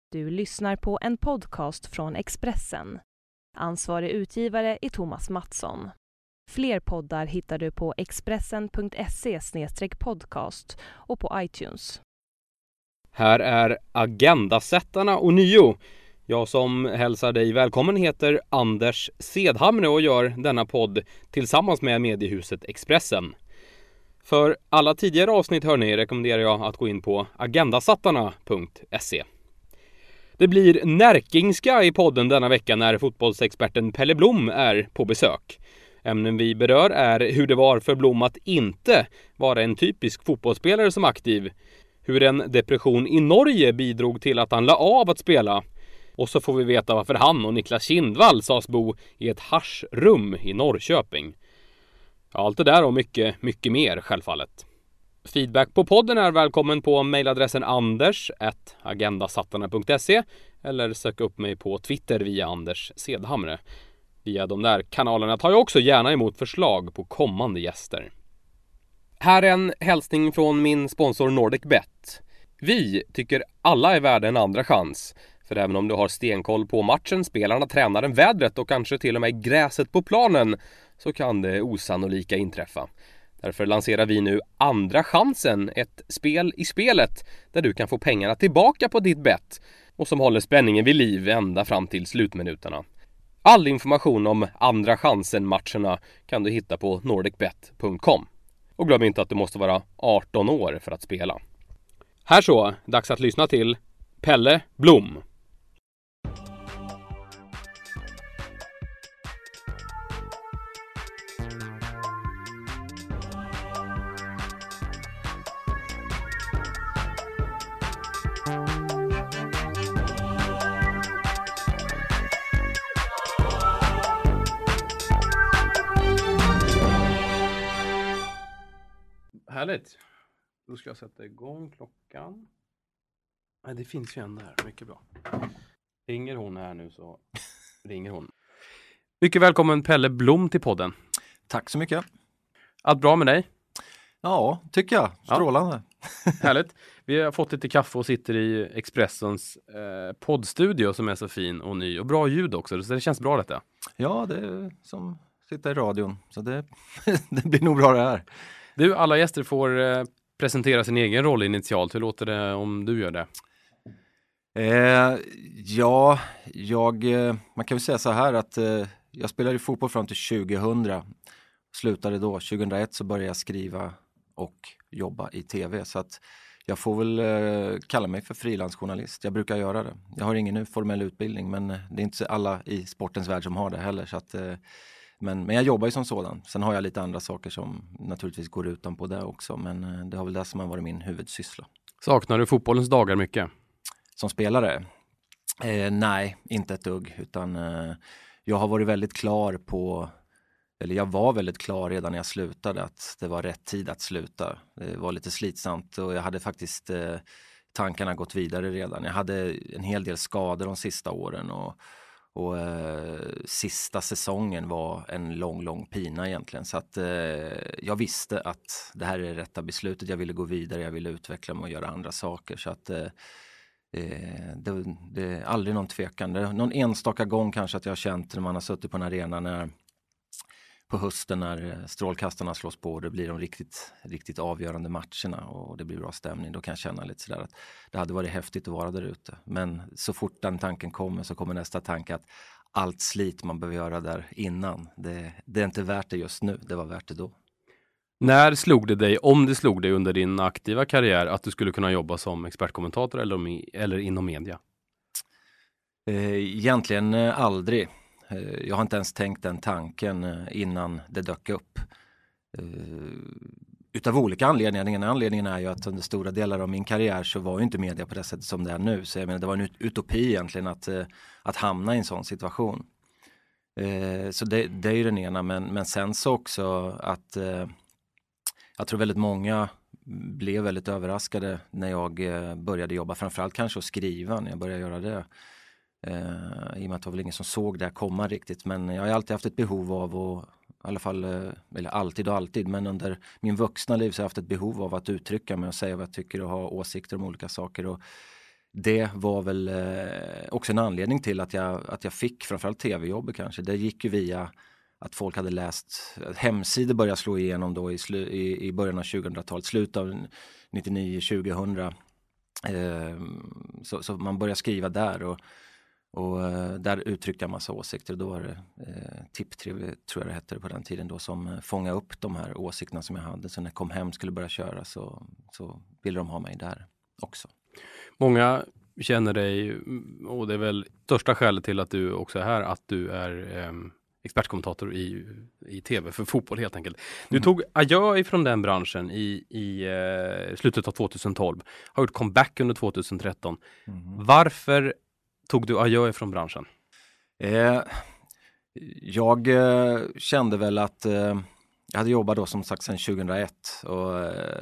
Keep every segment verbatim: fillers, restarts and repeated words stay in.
Du lyssnar på en podcast från Expressen. Ansvarig utgivare är Thomas Mattsson. Fler poddar hittar du på expressen punkt se slash podcast och på iTunes. Här är Agendasättarna och nio. Jag som hälsar dig välkommen heter Anders Sedhamre och gör denna podd tillsammans med mediehuset Expressen. För alla tidigare avsnitt hör ni rekommenderar jag att gå in på agendasattarna punkt se. Det blir närkingska i podden denna vecka när fotbollsexperten Pelle Blom är på besök. Ämnen vi berör är hur det var för Blom att inte vara en typisk fotbollsspelare som aktiv, hur en depression i Norge bidrog till att han la av att spela, och så får vi veta varför han och Niklas Kindvall sades bo i ett haschrum i Norrköping. Allt det där och mycket, mycket mer självfallet. Feedback på podden är välkommen på mejladressen anders at agendasattarna punkt se eller sök upp mig på Twitter via Anders Sedhamre. Via de där kanalerna tar jag också gärna emot förslag på kommande gäster. Här är en hälsning från min sponsor NordicBet. Vi tycker alla är värda en andra chans. För även om du har stenkoll på matchen, spelarna, tränaren, vädret och kanske till och med gräset på planen, så kan det osannolika inträffa. Därför lanserar vi nu Andra chansen, ett spel i spelet där du kan få pengarna tillbaka på ditt bett och som håller spänningen vid liv ända fram till slutminuterna. All information om Andra chansen-matcherna kan du hitta på nordic bet punkt com. Och glöm inte att du måste vara arton år för att spela. Här så, dags att lyssna till Pelle Blom. Härligt. Då ska jag sätta igång klockan. Nej, det finns ju en där. Mycket bra. Ringer hon här nu så ringer hon. Mycket välkommen Pelle Blom till podden. Tack så mycket. Allt bra med dig? Ja, tycker jag. Strålande. Ja. Härligt. Vi har fått lite kaffe och sitter i Expressens eh, poddstudio som är så fin och ny. Och bra ljud också, så det känns bra detta. Ja, det är som sitta i radion. Så det, det blir nog bra det här. Du, alla gäster får eh, presentera sin egen roll initialt. Hur låter det om du gör det? Eh, ja, jag, eh, man kan väl säga så här att eh, jag spelade fotboll fram till tjugohundra. Slutade då. tjugohundraett så började jag skriva och jobba i tv. Så att jag får väl eh, kalla mig för frilansjournalist. Jag brukar göra det. Jag har ingen formell utbildning, men det är inte alla i sportens värld som har det heller. Så att... Eh, Men, men jag jobbar ju som sådan. Sen har jag lite andra saker som naturligtvis går utanpå det också. Men det har väl det som har varit min huvudsyssla. Saknar du fotbollens dagar mycket? Som spelare? Eh, nej, inte ett dugg. Utan eh, jag har varit väldigt klar på... Eller jag var väldigt klar redan när jag slutade att det var rätt tid att sluta. Det var lite slitsamt och jag hade faktiskt eh, tankarna gått vidare redan. Jag hade en hel del skador de sista åren och... Och eh, sista säsongen var en lång, lång pina egentligen. Så att eh, jag visste att det här är det rätta beslutet. Jag ville gå vidare, jag ville utveckla mig och göra andra saker. Så att eh, det, det är aldrig någon tvekan. Det är någon enstaka gång kanske att jag har känt när man har suttit på en arena när, på hösten när strålkastarna slås på och det blir de riktigt, riktigt avgörande matcherna och det blir bra stämning. Då kan jag känna lite sådär att det hade varit häftigt att vara där ute. Men så fort den tanken kommer så kommer nästa tanke att allt slit man behöver göra där innan. Det, det är inte värt det just nu, det var värt det då. När slog det dig, om det slog dig under din aktiva karriär, att du skulle kunna jobba som expertkommentator eller, eller inom media? Egentligen aldrig. Jag har inte ens tänkt den tanken innan det dök upp. Utav olika anledningar. Den ena anledningen är ju att under stora delar av min karriär så var ju inte media på det sättet som det är nu. Så jag menar, det var en utopi egentligen att, att hamna i en sån situation. Så det, det är ju den ena. Men, men sen så också att jag tror väldigt många blev väldigt överraskade när jag började jobba. Framförallt kanske att skriva när jag började göra det. Uh, I och med att det var väl ingen som såg det här komma riktigt. Men jag har alltid haft ett behov av att, i alla fall, eller alltid och alltid, men under min vuxna liv så har jag haft ett behov av att uttrycka mig och säga vad jag tycker och ha åsikter om olika saker. Och det var väl eh, också en anledning till att jag, att jag fick framförallt tv-jobbet kanske. Det gick ju via att folk hade läst, hemsidor började slå igenom då i, slu, i, i början av tjugohundratalet, slut av nittionio tjugohundra. Eh, så, så man började skriva där och, och eh, där uttryckte jag massa åsikter. Då var det eh, Tipp-tre V, tror jag det hette på den tiden då, som eh, fångade upp de här åsikterna som jag hade. Så när jag kom hem skulle börja köra så, så ville de ha mig där också. Många känner dig, och det är väl största skälet till att du också är här, att du är eh, expertkommentator i, i tv för fotboll helt enkelt. Du mm. tog adjö ifrån den branschen i, i eh, slutet av tjugohundratolv. Har gjort comeback under tjugotretton. Mm. Varför tog du adjö ifrån branschen? Eh, jag eh, kände väl att eh, jag hade jobbat då som sagt sedan tjugohundraett och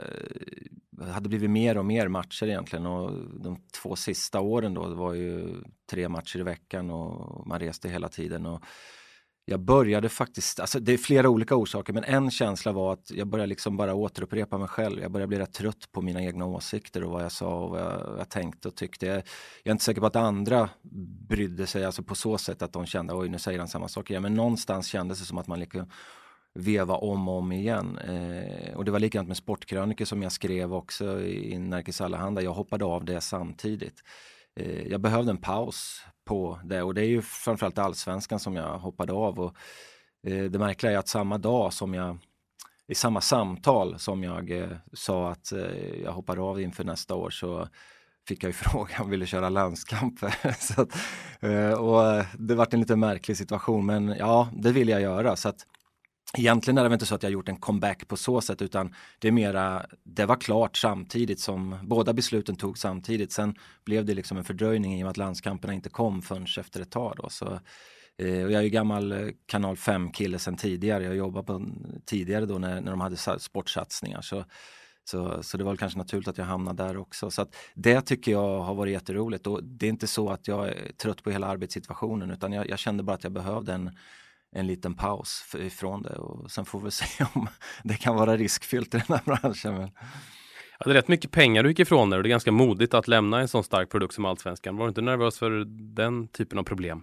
eh, hade blivit mer och mer matcher egentligen, och de två sista åren då, det var ju tre matcher i veckan och man reste hela tiden, och jag började faktiskt, alltså det är flera olika orsaker, men en känsla var att jag började liksom bara återupprepa mig själv. Jag började bli rätt trött på mina egna åsikter och vad jag sa och vad jag, vad jag tänkte och tyckte. Jag, jag är inte säker på att andra brydde sig, alltså på så sätt att de kände, oj nu säger han samma sak igen, men någonstans kändes det som att man liksom veva om och om igen. Eh, och det var likadant med sportkröniker som jag skrev också i Nerikes Allehanda. Jag hoppade av det samtidigt. Eh, jag behövde en paus på det, och det är ju framförallt allsvenskan som jag hoppade av, och eh, det märkliga är att samma dag som jag i samma samtal som jag eh, sa att eh, jag hoppar av inför nästa år, så fick jag ju frågan om ville köra landskamper. så att, eh, och det var en lite märklig situation, men ja, det vill jag göra. Så att egentligen är det inte så att jag gjort en comeback på så sätt, utan det är mera, det var klart samtidigt som båda besluten tog samtidigt. Sen blev det liksom en fördröjning i och med att landskamperna inte kom förrän efter ett tag då. Så, eh, och jag är ju gammal kanal fem kille sedan tidigare. Jag jobbade på tidigare då när, när de hade sportsatsningar. Så, så, så det var kanske naturligt att jag hamnade där också. Så att det tycker jag har varit jätteroligt. Och det är inte så att jag är trött på hela arbetssituationen, utan jag, jag kände bara att jag behövde en en liten paus ifrån det, och sen får vi se om det kan vara riskfyllt i den här branschen. Men... Ja, det är rätt mycket pengar du gick ifrån där, och det är ganska modigt att lämna en sån stark produkt som Allsvenskan. Var du inte nervös för den typen av problem?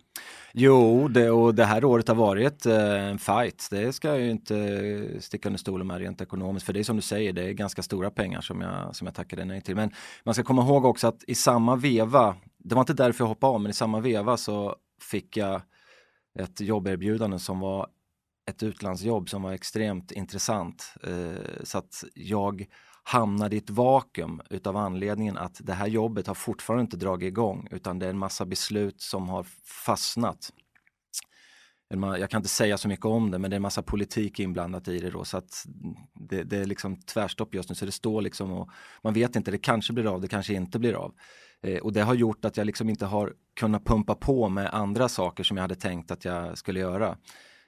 Jo, det, och det här året har varit eh, en fight. Det ska jag ju inte sticka under stolen med rent ekonomiskt, för det är som du säger, det är ganska stora pengar som jag, som jag tackade nej till. Men man ska komma ihåg också att i samma veva, det var inte därför jag hoppade av, men i samma veva så fick jag ett jobberbjudande som var ett utlandsjobb som var extremt intressant. Eh, så att jag hamnade i ett vakuum utav anledningen att det här jobbet har fortfarande inte dragit igång, utan det är en massa beslut som har fastnat. Jag kan inte säga så mycket om det, men det är en massa politik inblandat i det då, så att det, det är liksom tvärstopp just nu, så det står liksom, och man vet inte, det kanske blir av, det kanske inte blir av. Eh, och det har gjort att jag liksom inte har kunnat pumpa på med andra saker som jag hade tänkt att jag skulle göra.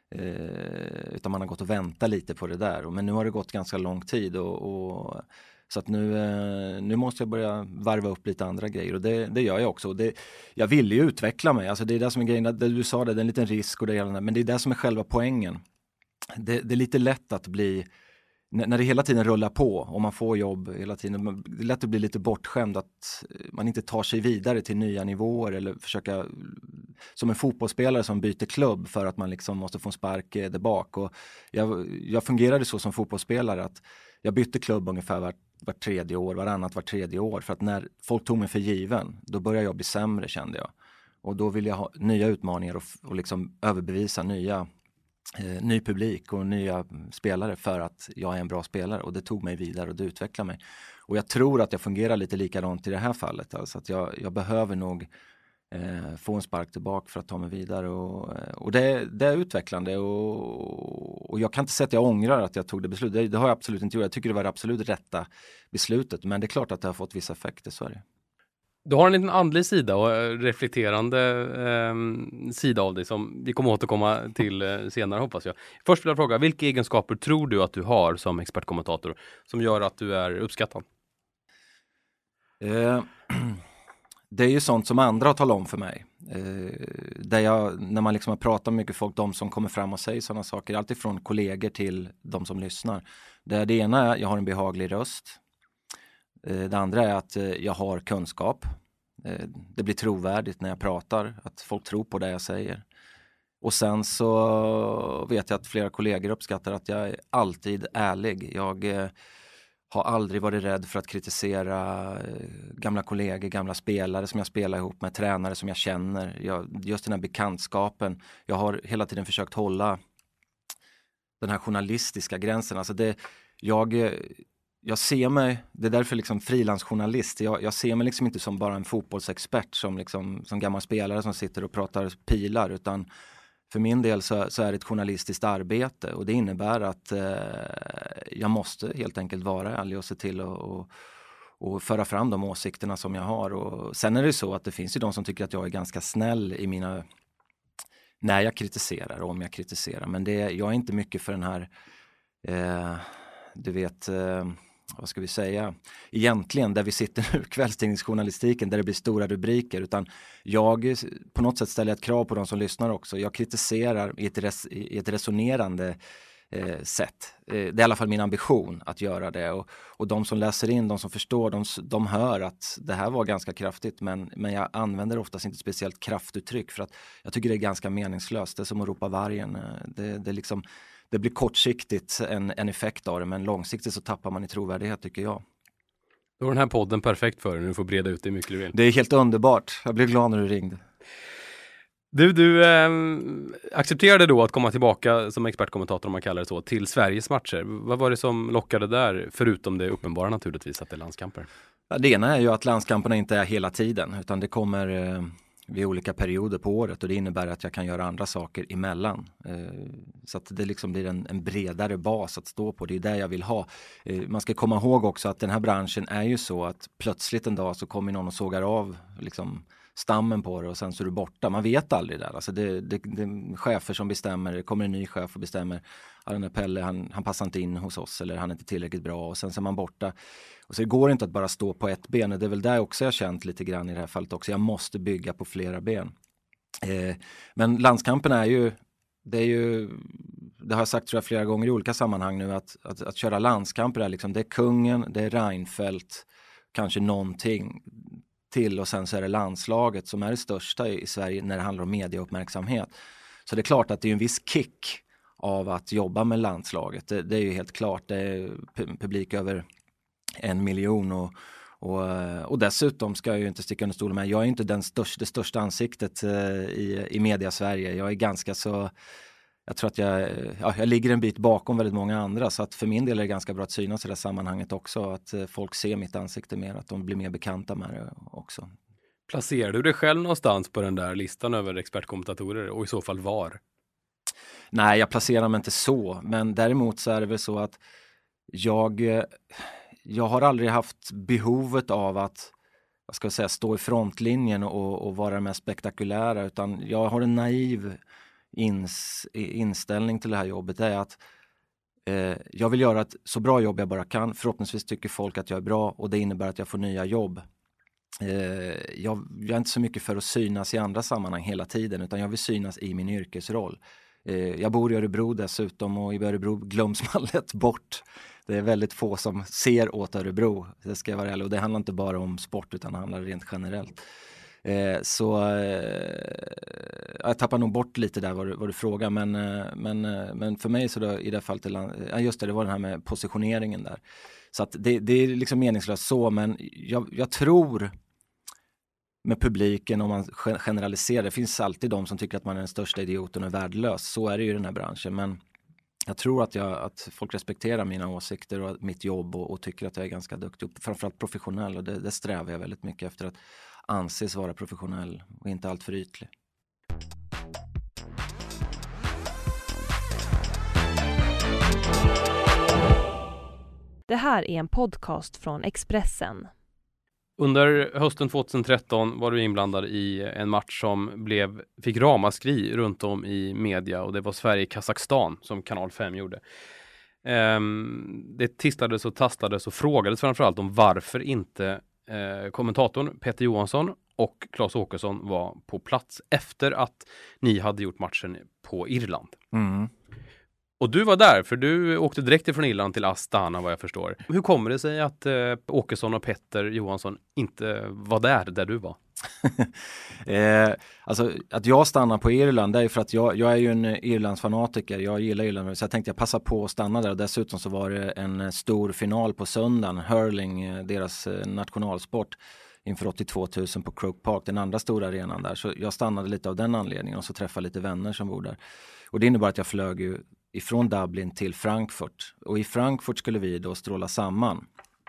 Eh, utan man har gått och väntat lite på det där. Men nu har det gått ganska lång tid, och, och, så att nu, eh, nu måste jag börja varva upp lite andra grejer, och det, det gör jag också. Det, jag vill ju utveckla mig, alltså det är det som är grejen, det du sa det, det är en liten risk och det hela, men det är det som är själva poängen. Det, det är lite lätt att bli, när det hela tiden rullar på och man får jobb hela tiden, det är lätt att bli lite bortskämd, att man inte tar sig vidare till nya nivåer, eller försöka, som en fotbollsspelare som byter klubb för att man liksom måste få en spark där bak. Och jag, jag fungerade så som fotbollsspelare att jag bytte klubb ungefär var, var tredje år, varannat var tredje år, för att när folk tog mig för given, då började jag bli sämre, kände jag. Och då ville jag ha nya utmaningar och, och liksom överbevisa nya Eh, ny publik och nya spelare för att jag är en bra spelare, och det tog mig vidare och det utvecklade mig. Och jag tror att jag fungerar lite likadant i det här fallet, alltså att jag, jag behöver nog eh, få en spark tillbaka för att ta mig vidare, och, och det, det är utvecklande, och, och jag kan inte säga att jag ångrar att jag tog det beslutet, det, det har jag absolut inte gjort. Jag tycker det var det absolut rätta beslutet, men det är klart att det har fått vissa effekter, så är det. Du har en liten andlig sida och reflekterande eh, sida av dig som vi kommer återkomma till eh, senare, hoppas jag. Först vill jag fråga, vilka egenskaper tror du att du har som expertkommentator som gör att du är uppskattad? Eh, det är ju sånt som andra har talat om för mig. Eh, där jag, när man liksom har pratat med mycket folk, de som kommer fram och säger sådana saker, alltid från kollegor till de som lyssnar. Det, det ena är jag har en behaglig röst. Det andra är att jag har kunskap. Eh, det blir trovärdigt när jag pratar, att folk tror på det jag säger. Och sen så vet jag att flera kollegor uppskattar att jag är alltid ärlig. Jag eh, har aldrig varit rädd för att kritisera eh, gamla kollegor, gamla spelare som jag spelar ihop med, tränare som jag känner. Jag, just den här bekantskapen. Jag har hela tiden försökt hålla den här journalistiska gränsen. Alltså det, jag, jag ser mig, det är därför liksom frilansjournalist. Jag, jag ser mig liksom inte som bara en fotbollsexpert som, liksom, som gammal spelare som sitter och pratar pilar, utan för min del så, så är det ett journalistiskt arbete, och det innebär att eh, jag måste helt enkelt vara ärlig och se till att och, och föra fram de åsikterna som jag har. Och sen är det så att det finns ju de som tycker att jag är ganska snäll i mina, när jag kritiserar och om jag kritiserar. Men det, jag är inte mycket för den här, eh, du vet, eh, vad ska vi säga, egentligen där vi sitter nu, kvällstidningsjournalistiken, där det blir stora rubriker, utan jag på något sätt ställer ett krav på de som lyssnar också. Jag kritiserar i ett, res, i ett resonerande eh, sätt. Eh, det är i alla fall min ambition att göra det, och, och de som läser in, de som förstår, de, de hör att det här var ganska kraftigt, men, men jag använder oftast inte speciellt kraftuttryck, för att jag tycker det är ganska meningslöst. Det är som att ropa vargen. Det, det är liksom Det blir kortsiktigt en, en effekt av det, men långsiktigt så tappar man i trovärdighet, tycker jag. Då är den här podden perfekt för dig, nu får breda ut det mycket du vill. Det är helt underbart. Jag blev glad när du ringde. Du, du eh, accepterade då att komma tillbaka som expertkommentator, om man kallar det så, till Sveriges matcher. Vad var det som lockade där, förutom det uppenbara naturligtvis att det är landskamper? Ja, det ena är ju att landskamperna inte är hela tiden, utan det kommer eh, vid olika perioder på året, och det innebär att jag kan göra andra saker emellan. Eh, så att det liksom blir en, en bredare bas att stå på. Det är det jag vill ha. Eh, man ska komma ihåg också att den här branschen är ju så att plötsligt en dag så kommer någon och sågar av liksom stammen på det, och sen så är du borta. Man vet aldrig där. Alltså det, det, det är chefer som bestämmer, det kommer en ny chef och bestämmer att den där Pelle, han, han passar inte in hos oss, eller han är inte tillräckligt bra, och sen så är man borta. Och så det går inte att bara stå på ett ben, och det är väl där också jag har känt lite grann i det här fallet också. Jag måste bygga på flera ben. Eh, men landskampen är ju, det är ju, det har jag sagt tror jag flera gånger i olika sammanhang nu, att, att, att köra landskamper är liksom, det är kungen, det är Reinfeldt, kanske någonting till, och sen så är det landslaget som är det största i, i Sverige när det handlar om mediauppmärksamhet. Så det är klart att det är en viss kick av att jobba med landslaget. Det, det är ju helt klart, det är publik över en miljon, och, och, och dessutom ska jag ju inte sticka under stolen med, jag är inte den största, det största ansiktet i, i media Sverige. Jag är ganska så, jag tror att jag, ja, jag ligger en bit bakom väldigt många andra, så att för min del är det ganska bra att synas i det här sammanhanget också, att folk ser mitt ansikte mer, att de blir mer bekanta med det också. Placerar du dig själv någonstans på den där listan över expertkommentatorer, och i så fall var? Nej, jag placerar mig inte så, men däremot så är det väl så att jag jag har aldrig haft behovet av att, vad ska jag säga, stå i frontlinjen och, och vara den mest spektakulära, utan jag har en naiv ins, inställning till det här jobbet. Det är att eh, jag vill göra ett så bra jobb jag bara kan. Förhoppningsvis tycker folk att jag är bra, och det innebär att jag får nya jobb. Eh, jag, jag är inte så mycket för att synas i andra sammanhang hela tiden, utan jag vill synas i min yrkesroll. Eh, jag bor i Örebro dessutom, och i Örebro glöms man lätt bort. Det är väldigt få som ser åt Örebro, det ska jag vara ärlig. Och det handlar inte bara om sport, utan det handlar rent generellt. Eh, så eh, jag tappar nog bort lite där vad du, vad du frågar. Men, eh, men, eh, men för mig så då, i det fallet, ja, just det, det var den här med positioneringen där. Så att det, det är liksom meningslöst så, men jag, jag tror med publiken, om man generaliserar, det finns alltid de som tycker att man är den största idioten och är värdelös. Så är det ju i den här branschen, men jag tror att, jag, att folk respekterar mina åsikter och mitt jobb, och, och tycker att jag är ganska duktig, och framförallt professionell, och det, det strävar jag väldigt mycket efter, att anses vara professionell och inte allt för ytlig. Det här är en podcast från Expressen. Under hösten tjugohundratretton var du inblandad i en match som blev, fick ramaskri runt om i media, och det var Sverige-Kazakstan som Kanal fem gjorde. Um, det tistades och tastades och frågades framförallt om varför inte uh, kommentatorn Peter Johansson och Claes Åkesson var på plats efter att ni hade gjort matchen på Irland. Mm. Och du var där, för du åkte direkt från Irland till Astana, vad jag förstår. Hur kommer det sig att eh, Åkesson och Petter Johansson inte var där, där du var? eh, alltså att jag stannar på Irland, det är för att jag, jag är ju en Irlandsfanatiker. Jag gillar Irland, så jag tänkte jag passa på att stanna där. Och dessutom så var det en stor final på söndagen, hurling, deras nationalsport, inför åttiotvå tusen på Croke Park, den andra stora arenan där. Så jag stannade lite av den anledningen och så träffade lite vänner som bor där. Och det innebar att jag flög ju ifrån Dublin till Frankfurt. Och i Frankfurt skulle vi då stråla samman,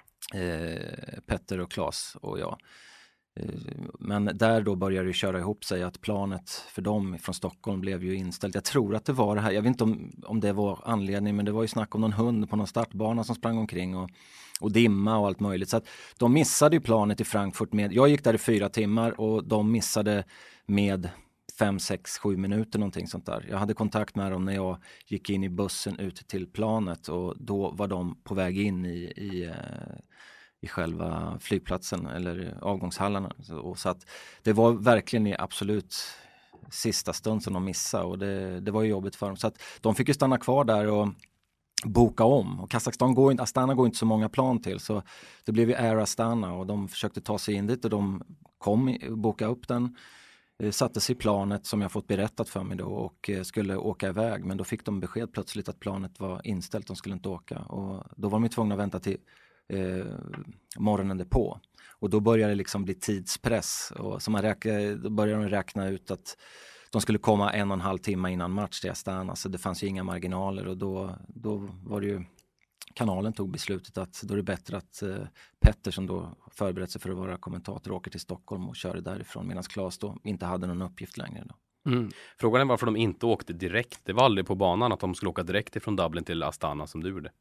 eh, Petter och Claes och jag. Eh, men där då började det köra ihop sig, att planet för dem från Stockholm blev ju inställt. Jag tror att det var det här, jag vet inte om, om det var anledning, men det var ju snack om någon hund på någon startbana som sprang omkring och, och dimma och allt möjligt. Så att de missade ju planet i Frankfurt med, jag gick där i fyra timmar och de missade med fem, sex, sju minuter någonting sånt där. Jag hade kontakt med dem när jag gick in i bussen ut till planet och då var de på väg in i, i, i själva flygplatsen eller avgångshallarna. Så, så att det var verkligen i absolut sista stund som de missade och det, det var ju jobbigt för dem. Så att de fick ju stanna kvar där och boka om. Och Kazakstan går inte, Astana går inte så många plan till, så det blev ju Air Astana och de försökte ta sig in dit och de kom boka upp den. Satte sig i planet som jag fått berättat för mig då och skulle åka iväg, men då fick de besked plötsligt att planet var inställt, de skulle inte åka och då var de tvungna att vänta till eh, morgonen därpå och då började det liksom bli tidspress och så man räkna, då började de räkna ut att de skulle komma en och en halv timme innan match till Astana, så det fanns ju inga marginaler och då, då var det ju kanalen tog beslutet att då är det bättre att eh, Petter som då förberett sig för att vara kommentator åker till Stockholm och kör därifrån medan Claes då inte hade någon uppgift längre då. Mm. Frågan är varför de inte åkte direkt. Det var aldrig på banan att de skulle åka direkt ifrån Dublin till Astana som du gjorde.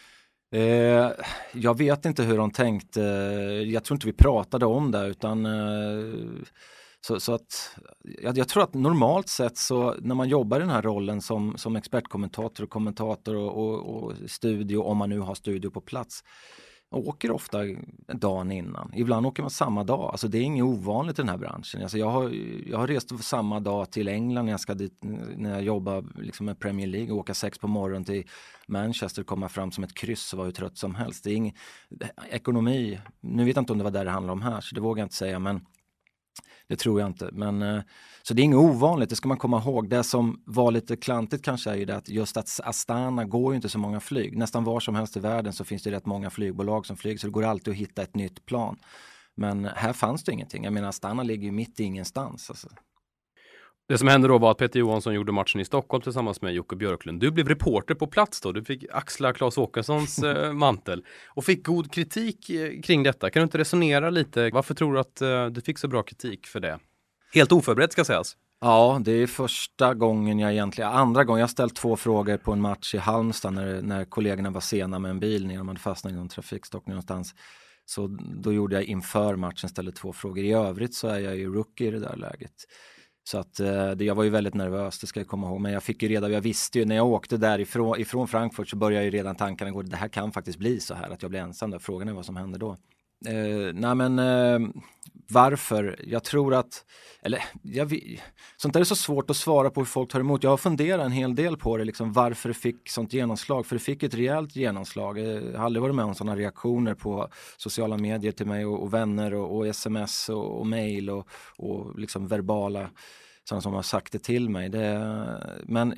Eh, jag vet inte hur de tänkte. Jag tror inte vi pratade om det utan eh, så, så att jag, jag tror att normalt sett så när man jobbar i den här rollen som, som expertkommentator och kommentator och, och, och studio, om man nu har studio på plats, åker ofta dagen innan. Ibland åker man samma dag. Alltså det är inget ovanligt i den här branschen. Alltså jag, har, jag har rest samma dag till England när jag, ska dit, när jag jobbar liksom med Premier League och åka sex på morgonen till Manchester, komma fram som ett kryss och vara hur trött som helst. Det är ingen ekonomi. Nu vet jag inte om det var där det handlar om här, så det vågar jag inte säga, men det tror jag inte. Men, så det är inget ovanligt, det ska man komma ihåg. Det som var lite klantigt kanske är ju det att just att Astana går ju inte så många flyg. Nästan var som helst i världen så finns det rätt många flygbolag som flyger, så det går alltid att hitta ett nytt plan. Men här fanns det ingenting. Jag menar, Astana ligger ju mitt i ingenstans. Alltså. Det som hände då var att Peter Johansson gjorde matchen i Stockholm tillsammans med Jocke Björklund. Du blev reporter på plats då. Du fick axla Claes Åkessons eh, mantel och fick god kritik eh, kring detta. Kan du inte resonera lite? Varför tror du att eh, du fick så bra kritik för det? Helt oförberett ska sägas. Ja, det är första gången jag egentligen, andra gången, jag har ställt två frågor på en match i Halmstad när, när kollegorna var sena med en bil när de hade fastnat i någon trafikstockning någonstans. Så då gjorde jag inför matchen, ställde två frågor. I övrigt så är jag ju rookie i det där läget. Så att eh, det, jag var ju väldigt nervös, det ska jag komma ihåg. Men jag fick ju redan, jag visste ju när jag åkte därifrån ifrån Frankfurt så började ju redan tankarna gå, det här kan faktiskt bli så här att jag blir ensam där. Frågan är vad som händer då. Eh, nej men eh, varför? Jag tror att, eller jag, sånt där är så svårt att svara på hur folk tar emot. Jag har funderat en hel del på det, liksom, varför det fick sånt genomslag. För det fick ett rejält genomslag. Jag har aldrig varit med om sådana reaktioner på sociala medier till mig och, och vänner och, och sms och, och mail och, och liksom verbala sådana som har sagt det till mig. Det, men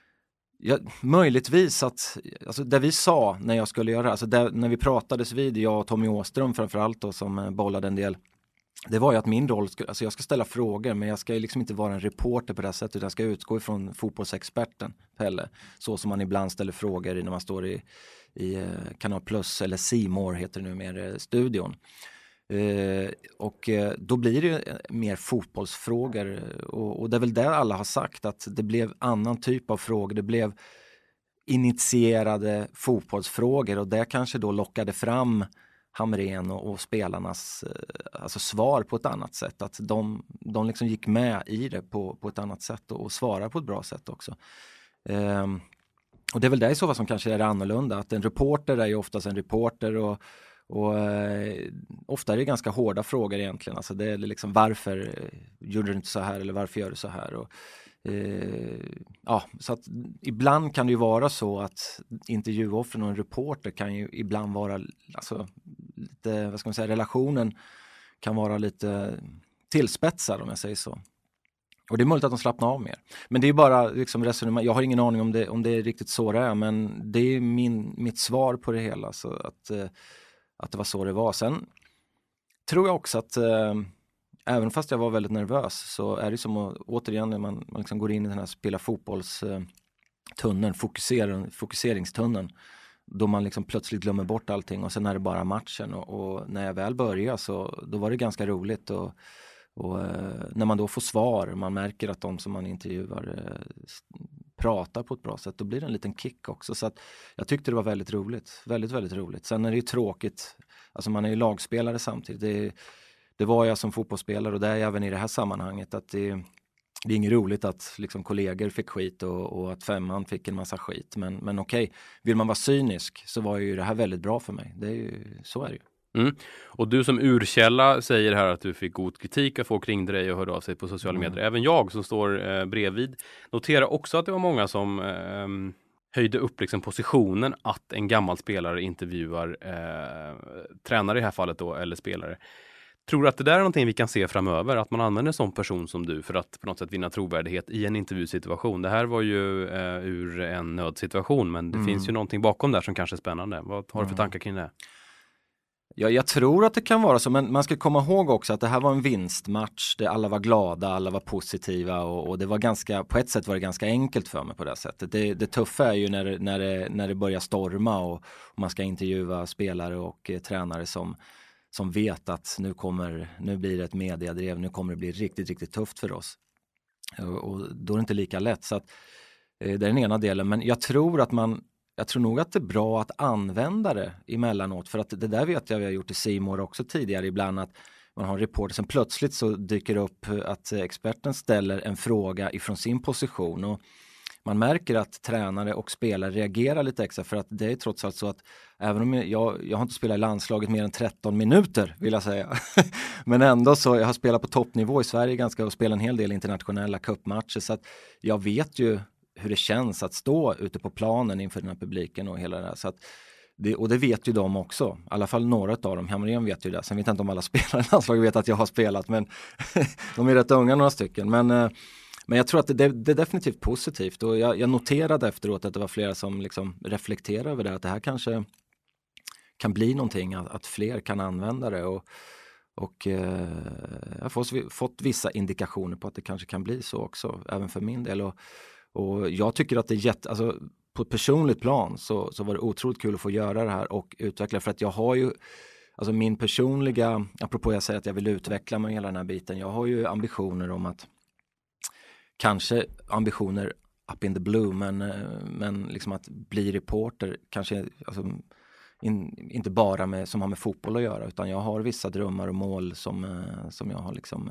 ja, möjligtvis att, alltså det vi sa när jag skulle göra, alltså det, när vi pratades vid, jag och Tommy Åström framförallt då, som bollade en del, det var ju att min roll, skulle, alltså jag ska ställa frågor men jag ska ju liksom inte vara en reporter på det här sättet utan jag ska utgå ifrån fotbollsexperten Pelle, så som man ibland ställer frågor när man står i, i Kanal Plus eller C More heter det nu mer, studion. Uh, och uh, då blir det ju mer fotbollsfrågor och, och det är väl där alla har sagt att det blev annan typ av frågor, det blev initierade fotbollsfrågor och det kanske då lockade fram Hamrén och, och spelarnas uh, alltså svar på ett annat sätt, att de, de liksom gick med i det på, på ett annat sätt och, och svarar på ett bra sätt också. Uh, och det är väl det i så fall som kanske är annorlunda, att en reporter är ju oftast en reporter och Och eh, ofta är det ganska hårda frågor egentligen. Alltså det är liksom varför eh, gjorde du inte så här eller varför gör du så här? Och, eh, ja, så att ibland kan det ju vara så att intervjuoffren och en reporter kan ju ibland vara, alltså lite, vad ska man säga, relationen kan vara lite tillspetsad om jag säger så. Och det är möjligt att de slappnar av mer. Men det är bara liksom resonemang. Jag har ingen aning om det, om det är riktigt så det är. Men det är min, mitt svar på det hela. Så att, eh, att det var så det var. Sen tror jag också att eh, även fast jag var väldigt nervös så är det som att återigen när man, man liksom går in i den här spela fotbollstunneln, eh, fokuser, fokuseringstunneln. Då man liksom plötsligt glömmer bort allting och sen är det bara matchen. Och, och när jag väl började så då var det ganska roligt och Och eh, när man då får svar, man märker att de som man intervjuar eh, pratar på ett bra sätt, då blir det en liten kick också. Så att jag tyckte det var väldigt roligt, väldigt, väldigt roligt. Sen är det ju tråkigt, alltså man är ju lagspelare samtidigt. Det, det var jag som fotbollsspelare och det är även i det här sammanhanget att det, det är inget roligt att liksom kollegor fick skit och, och att femman fick en massa skit. Men, men okej, vill man vara cynisk så var ju det här väldigt bra för mig. Det är ju, så är det ju. Mm. Och du som urkälla säger här att du fick god kritik att folk ringde dig och hörde av sig på sociala medier. Mm. Även jag som står eh, bredvid noterar också att det var många som eh, höjde upp liksom positionen att en gammal spelare intervjuar eh, tränare i det här fallet då, eller spelare. Tror du att det där är någonting vi kan se framöver? Att man använder en sån person som du för att på något sätt vinna trovärdighet i en intervjusituation? Det här var ju eh, ur en nödsituation, men det mm. finns ju någonting bakom där som kanske är spännande. Vad har du för tankar kring det? Ja, jag tror att det kan vara så, men man ska komma ihåg också att det här var en vinstmatch där alla var glada, alla var positiva och, och det var ganska, på ett sätt var det ganska enkelt för mig på det sättet. Det, det tuffa är ju när det, när det, när det börjar storma och, och man ska intervjua spelare och eh, tränare som, som vet att nu kommer, nu blir det ett mediadrev, nu kommer det bli riktigt, riktigt tufft för oss. Och, och då är det inte lika lätt, så att eh, det är den ena delen, men jag tror att man Jag tror nog att det är bra att använda det emellanåt, för att det där vet jag vi har gjort i C More också tidigare ibland, att man har en reporter som plötsligt så dyker upp att experten ställer en fråga ifrån sin position och man märker att tränare och spelare reagerar lite extra, för att det är trots allt så att även om jag, jag har inte spelat i landslaget mer än tretton minuter vill jag säga, men ändå så jag har spelat på toppnivå i Sverige ganska och spelat en hel del internationella cupmatcher, så att jag vet ju hur det känns att stå ute på planen inför den här publiken och hela det här. Så att det, och det vet ju de också. I alla fall några av dem. Hamrén vet ju det. Sen vet jag inte om alla spelare i landslaget vet att jag har spelat. Men de är rätt unga några stycken. Men, men jag tror att det, det är definitivt positivt. Och jag, jag noterade efteråt att det var flera som liksom reflekterade över det. Att det här kanske kan bli någonting. Att, att fler kan använda det. Och, och eh, jag har fått, fått vissa indikationer på att det kanske kan bli så också. Även för min del. Och Och jag tycker att det är jätte, alltså på ett personligt plan så, så var det otroligt kul att få göra det här och utveckla, för att jag har ju, alltså min personliga, apropå jag säger att jag vill utveckla mig hela den här biten, jag har ju ambitioner om att, kanske ambitioner up in the blue, men, men liksom att bli reporter, kanske alltså, in, inte bara med, som har med fotboll att göra, utan jag har vissa drömmar och mål som, som jag har liksom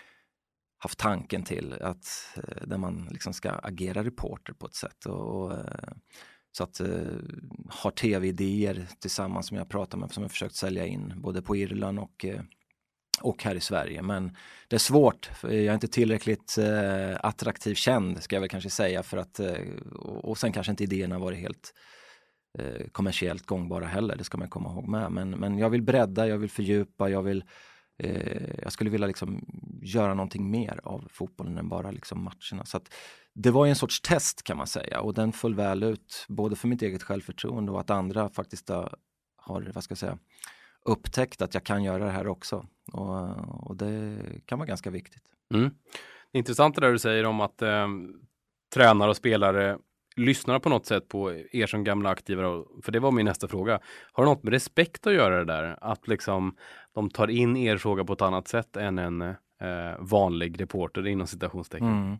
haft tanken till, att där man liksom ska agera reporter på ett sätt och, och så att uh, har tv-idéer tillsammans som jag pratar med, som jag försökt sälja in både på Irland och, uh, och här i Sverige, men det är svårt, jag är inte tillräckligt uh, attraktiv känd ska jag väl kanske säga, för att uh, och, och sen kanske inte idéerna varit helt uh, kommersiellt gångbara heller, det ska man komma ihåg med, men, men jag vill bredda, jag vill fördjupa, jag vill jag skulle vilja liksom göra någonting mer av fotbollen än bara liksom matcherna. Så att det var en sorts test kan man säga, och den föll väl ut både för mitt eget självförtroende och att andra faktiskt har, vad ska jag säga, upptäckt att jag kan göra det här också. Och, och det kan vara ganska viktigt. Mm. Det är intressant det där du säger om att eh, tränare och spelare lyssnar på något sätt på er som gamla aktiva, för det var min nästa fråga. Har det något med respekt att göra det där? Att liksom de tar in er fråga på ett annat sätt än en eh, vanlig reporter inom citationstecken? Mm.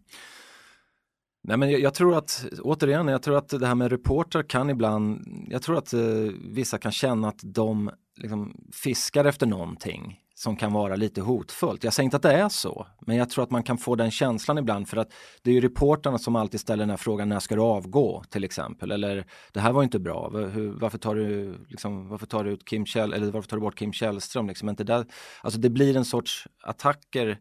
Nej, men jag, jag tror att, återigen, jag tror att det här med reporter kan ibland, jag tror att eh, vissa kan känna att de liksom fiskar efter någonting som kan vara lite hotfullt. Jag säger inte att det är så, men jag tror att man kan få den känslan ibland, för att det är ju reporterna som alltid ställer den här frågan, när ska du avgå till exempel, eller det här var inte bra, Hur, varför tar du liksom, varför tar du ut Kim Käll, eller varför tar du bort Kim Källström liksom, inte där, alltså det blir en sorts attacker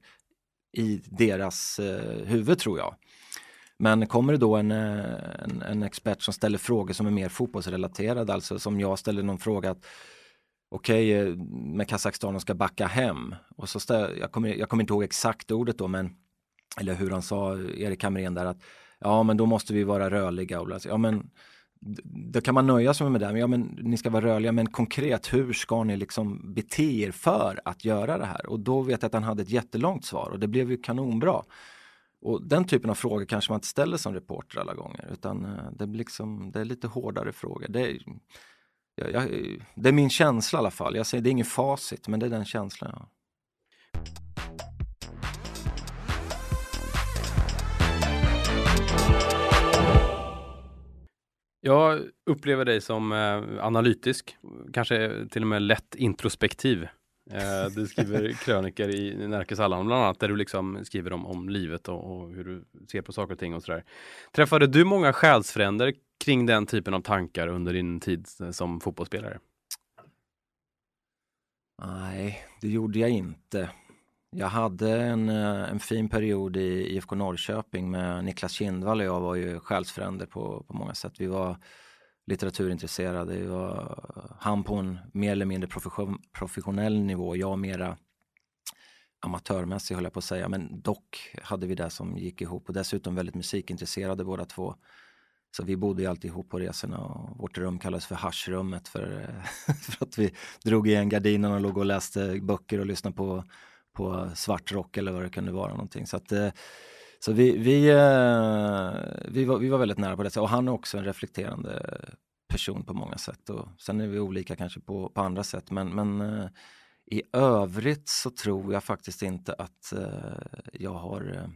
i deras eh, huvud tror jag. Men kommer det då en, en, en expert som ställer frågor som är mer fotbollsrelaterade, alltså som jag ställer någon fråga att okej, okay, med Kazakstan ska backa hem. Och så stä, jag, kommer, jag kommer inte ihåg exakt ordet då, men eller hur han sa, Erik Hamrén där, att ja, men då måste vi vara rörliga. Och, ja, men då kan man nöja sig med det. Men, ja, men ni ska vara rörliga, men konkret, hur ska ni liksom bete er för att göra det här? Och då vet jag att han hade ett jättelångt svar och det blev ju kanonbra. Och den typen av frågor kanske man inte ställer som reporter alla gånger, utan det blir liksom, det är lite hårdare frågor. Det är, jag, jag, det är min känsla i alla fall. Jag säger, det är ingen facit, men det är den känslan jag har. Jag upplever dig som eh, analytisk, kanske till och med lätt introspektiv. Eh, du skriver kröniker i Närkes Allehanda bland annat, där du liksom skriver om, om livet och, och hur du ser på saker och ting och sådär. Träffade du många själsfränder kring den typen av tankar under din tid som fotbollsspelare? Nej, det gjorde jag inte. Jag hade en, en fin period i I F K Norrköping med Niklas Kindvall och jag var ju själsfränder på, på många sätt. Vi var litteraturintresserade. Vi var, han på en mer eller mindre profession, professionell nivå. Jag mera amatörmässig höll jag på att säga. Men dock hade vi det som gick ihop. Och dessutom väldigt musikintresserade båda två. Så vi bodde ju alltid ihop på resorna och vårt rum kallades för haschrummet för, för att vi drog igen gardinen och låg och läste böcker och lyssnade på på svart rock eller vad det kunde vara någonting. Så att så vi vi vi var vi var väldigt nära på det, och han är också en reflekterande person på många sätt, och sen är vi olika kanske på på andra sätt, men men i övrigt så tror jag faktiskt inte att jag har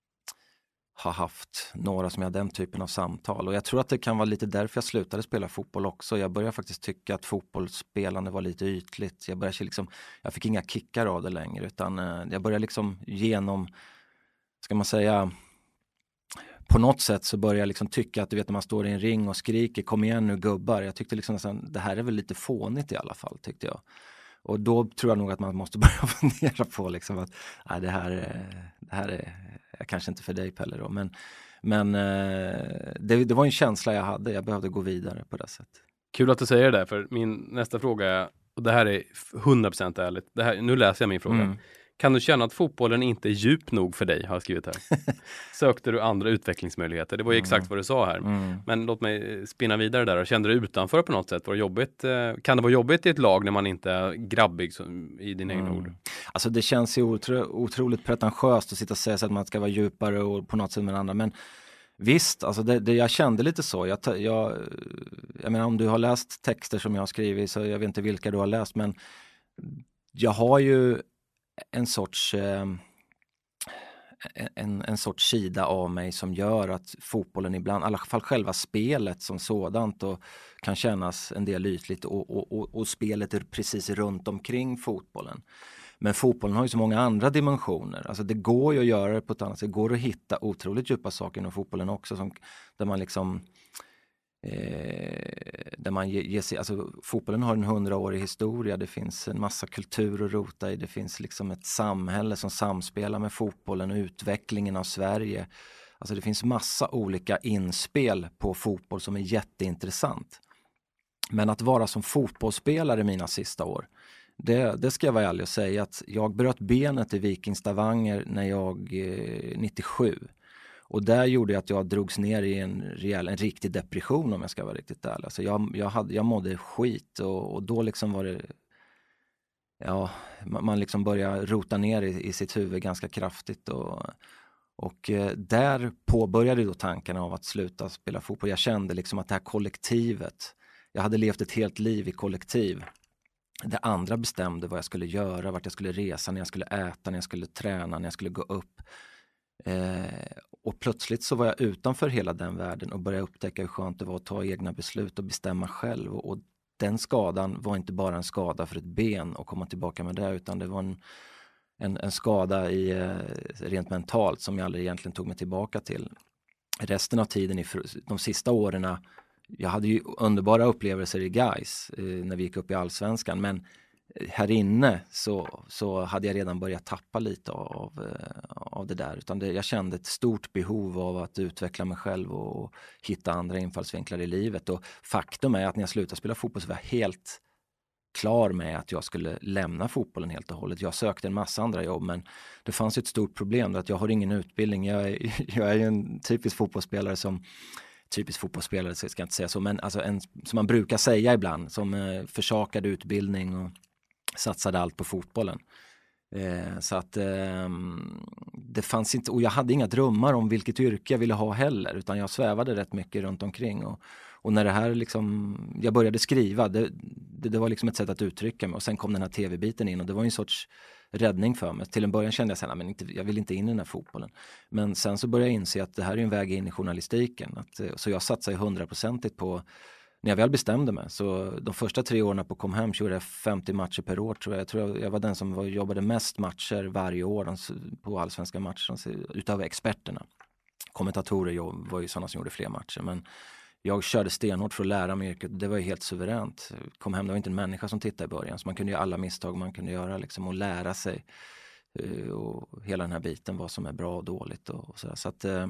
har haft några som jag den typen av samtal, och jag tror att det kan vara lite därför jag slutade spela fotboll också. Jag började faktiskt tycka att fotbollsspelande var lite ytligt. Jag började liksom, jag fick inga kickar av det längre, utan jag började liksom genom, ska man säga, på något sätt så började jag liksom tycka att, du vet, när man står i en ring och skriker kom igen nu gubbar, jag tyckte liksom att det här är väl lite fånigt i alla fall, tyckte jag. Och då tror jag nog att man måste börja fundera på liksom att nej, det här det här är kanske inte för dig, Pelle då, men men det, det var en känsla jag hade. Jag behövde gå vidare på det sättet. Kul att du säger det där, för min nästa fråga är, och det här är hundra procent ärligt. Det här, nu läser jag min fråga. Mm. Kan du känna att fotbollen inte är djup nog för dig, har jag skrivit här. Sökte du andra utvecklingsmöjligheter? Det var ju exakt mm. vad du sa här. Mm. Men låt mig spinna vidare där. Kände du utanför på något sätt? Var det jobbigt? Kan det vara jobbigt i ett lag när man inte är grabbig, som, i dina egna mm. ord? Alltså det känns ju otro, otroligt pretentiöst att sitta och säga så att man ska vara djupare och på något sätt med andra. Men visst, alltså det, det jag kände lite så. Jag, jag, jag menar, om du har läst texter som jag har skrivit, så jag vet inte vilka du har läst, men jag har ju en sorts eh, en, en sorts sida av mig som gör att fotbollen ibland, i alla fall själva spelet som sådant, och kan kännas en del ytligt, och, och, och, och spelet är precis runt omkring fotbollen. Men fotbollen har ju så många andra dimensioner. Alltså det går ju att göra det på ett annat sätt. Det går att hitta otroligt djupa saker inom fotbollen också, som, där man liksom Eh, där man ger, ger sig, alltså fotbollen har en hundraårig historia, det finns en massa kultur att rota i, det finns liksom ett samhälle som samspelar med fotbollen och utvecklingen av Sverige. Alltså det finns massa olika inspel på fotboll som är jätteintressant. Men att vara som fotbollsspelare mina sista år, det, det ska jag vara ärlig och säga att jag bröt benet i Viking Stavanger när jag eh, nittiosju. Och där gjorde jag att jag drogs ner i en rejäl, en riktig depression, om jag ska vara riktigt ärlig. Alltså jag, jag, hade, jag mådde skit, och, och då liksom var det, ja, man, man liksom började rota ner i, i sitt huvud ganska kraftigt. Och, och eh, där påbörjade då tankarna av att sluta spela fotboll. Jag kände liksom att det här kollektivet, jag hade levt ett helt liv i kollektiv. Det andra bestämde vad jag skulle göra, vart jag skulle resa, när jag skulle äta, när jag skulle träna, när jag skulle gå upp. Eh, och plötsligt så var jag utanför hela den världen och började upptäcka hur skönt det var att ta egna beslut och bestämma själv, och, och den skadan var inte bara en skada för ett ben och komma tillbaka med det, utan det var en, en, en skada i, eh, rent mentalt som jag aldrig egentligen tog mig tillbaka till. Resten av tiden, i de sista åren, jag hade ju underbara upplevelser i Gais eh, när vi gick upp i Allsvenskan, men här inne så, så hade jag redan börjat tappa lite av, av det där. Utan det, jag kände ett stort behov av att utveckla mig själv och, och hitta andra infallsvinklar i livet. Och faktum är att när jag slutade spela fotboll så var jag helt klar med att jag skulle lämna fotbollen helt och hållet. Jag sökte en massa andra jobb, men det fanns ett stort problem att jag har ingen utbildning. Jag är, jag är ju en typisk fotbollsspelare som typisk fotbollsspelare, så ska jag inte säga så, men alltså en, som man brukar säga ibland, som eh, försakade utbildning och satsade allt på fotbollen. Eh, så att eh, det fanns inte, och jag hade inga drömmar om vilket yrke jag ville ha heller, utan jag svävade rätt mycket runt omkring och, och när det här liksom, jag började skriva, det, det, det var liksom ett sätt att uttrycka mig, och sen kom den här tv-biten in och det var en sorts räddning för mig. Till en början kände jag att men inte, jag vill inte in i den här fotbollen, men sen så började jag inse att det här är en väg in i journalistiken, att, så jag satsade hundraprocentigt på. När jag väl bestämde mig, så de första tre åren på kom hem gjorde jag femtio matcher per år tror jag. Jag tror jag, jag var den som var, jobbade mest matcher varje år på allsvenska matcher utav experterna. Kommentatorer var ju sådana som gjorde fler matcher, men jag körde stenhårt för att lära mig yrket. Det var ju helt suveränt. Kom hem, det var inte en människa som tittade i början, så man kunde göra alla misstag man kunde göra liksom, och lära sig och hela den här biten, vad som är bra och dåligt och, och så, så att eh,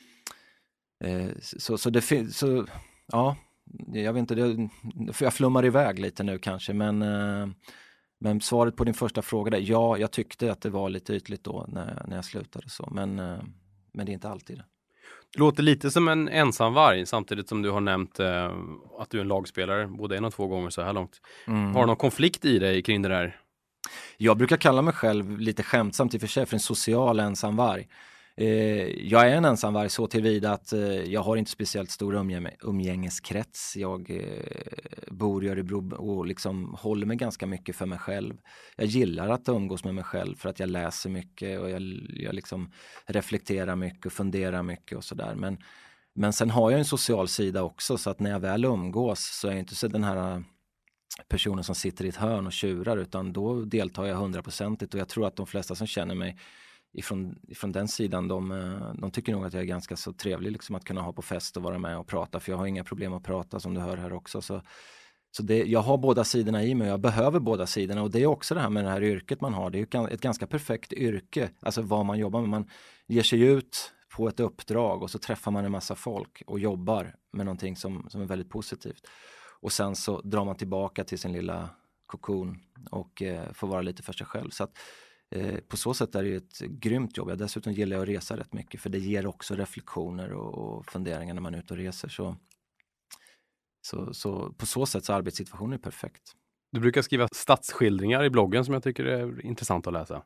så, så det finns så ja. Jag vet inte, det, för jag flummar iväg lite nu kanske, men, men svaret på din första fråga där, ja, jag tyckte att det var lite ytligt då när, när jag slutade så, men, men det är inte alltid det. Det låter lite som en ensamvarg, samtidigt som du har nämnt eh, att du är en lagspelare både en och två gånger så här långt. Mm. Har du någon konflikt i dig kring det där? Jag brukar kalla mig själv lite skämtsamt i och för sig för en social ensamvarg. Eh, jag är en ensamvarg så tillvida att eh, jag har inte speciellt stor umgäng- umgängeskrets. Jag eh, bor i Örebro och liksom håller mig ganska mycket för mig själv. Jag gillar att umgås med mig själv för att jag läser mycket och jag, jag liksom reflekterar mycket och funderar mycket och sådär. Men, men sen har jag en social sida också, så att när jag väl umgås så är jag inte så den här personen som sitter i ett hörn och tjurar, utan då deltar jag hundraprocentigt, och jag tror att de flesta som känner mig Ifrån, ifrån den sidan, de, de tycker nog att jag är ganska så trevlig liksom, att kunna ha på fest och vara med och prata, för jag har inga problem att prata som du hör här också. Så, så det, jag har båda sidorna i mig, jag behöver båda sidorna, och det är också det här med det här yrket man har. Det är ju ett ganska perfekt yrke, alltså vad man jobbar med. Man ger sig ut på ett uppdrag och så träffar man en massa folk och jobbar med någonting som, som är väldigt positivt. Och sen så drar man tillbaka till sin lilla kokon och eh, får vara lite för sig själv. Så att på så sätt är det ju ett grymt jobb. Jag dessutom gillar jag att resa rätt mycket, för det ger också reflektioner och, och funderingar när man är ute och reser. Så, så, så på så sätt så är arbetssituationen perfekt. Du brukar skriva stadsskildringar i bloggen som jag tycker är intressant att läsa.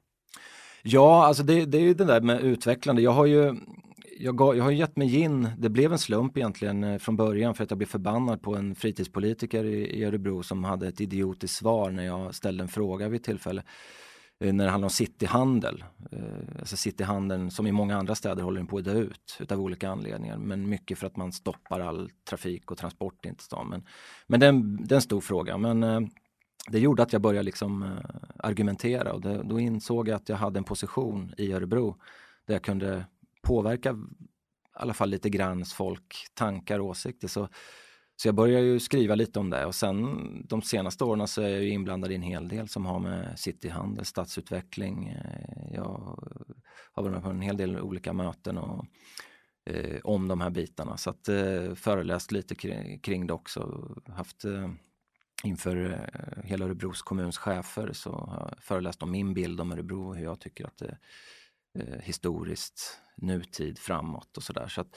Ja, alltså det, det är ju det där med utvecklande. Jag har ju jag, gav, jag har gett mig in, det blev en slump egentligen från början, för att jag blev förbannad på en fritidspolitiker i, i Örebro som hade ett idiotiskt svar när jag ställde en fråga vid tillfälle. När det handlar om cityhandel. Alltså cityhandeln som i många andra städer håller den på att dö ut utav olika anledningar. Men mycket för att man stoppar all trafik och transport in till stan. Men, men det, är en, det är en stor fråga. Men eh, det gjorde att jag började liksom eh, argumentera. Och det, då insåg jag att jag hade en position i Örebro där jag kunde påverka i alla fall lite grann folk, tankar och åsikter. Så Så jag började ju skriva lite om det, och sen de senaste åren så är jag ju inblandad i en hel del som har med cityhandel, stadsutveckling. Jag har varit med på en hel del olika möten och, eh, om de här bitarna. Så att eh, föreläst lite kring, kring det också. Haft eh, inför eh, hela Örebros kommuns chefer, så har jag föreläst om min bild om Örebro och hur jag tycker att det är eh, historiskt, nutid, framåt och sådär. Så att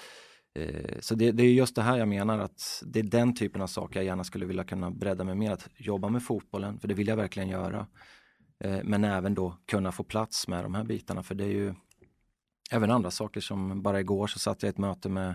Så det, det är just det här jag menar, att det är den typen av saker jag gärna skulle vilja kunna bredda mig med, att jobba med fotbollen, för det vill jag verkligen göra. Men även då kunna få plats med de här bitarna, för det är ju även andra saker. Som bara igår så satt jag i ett möte med,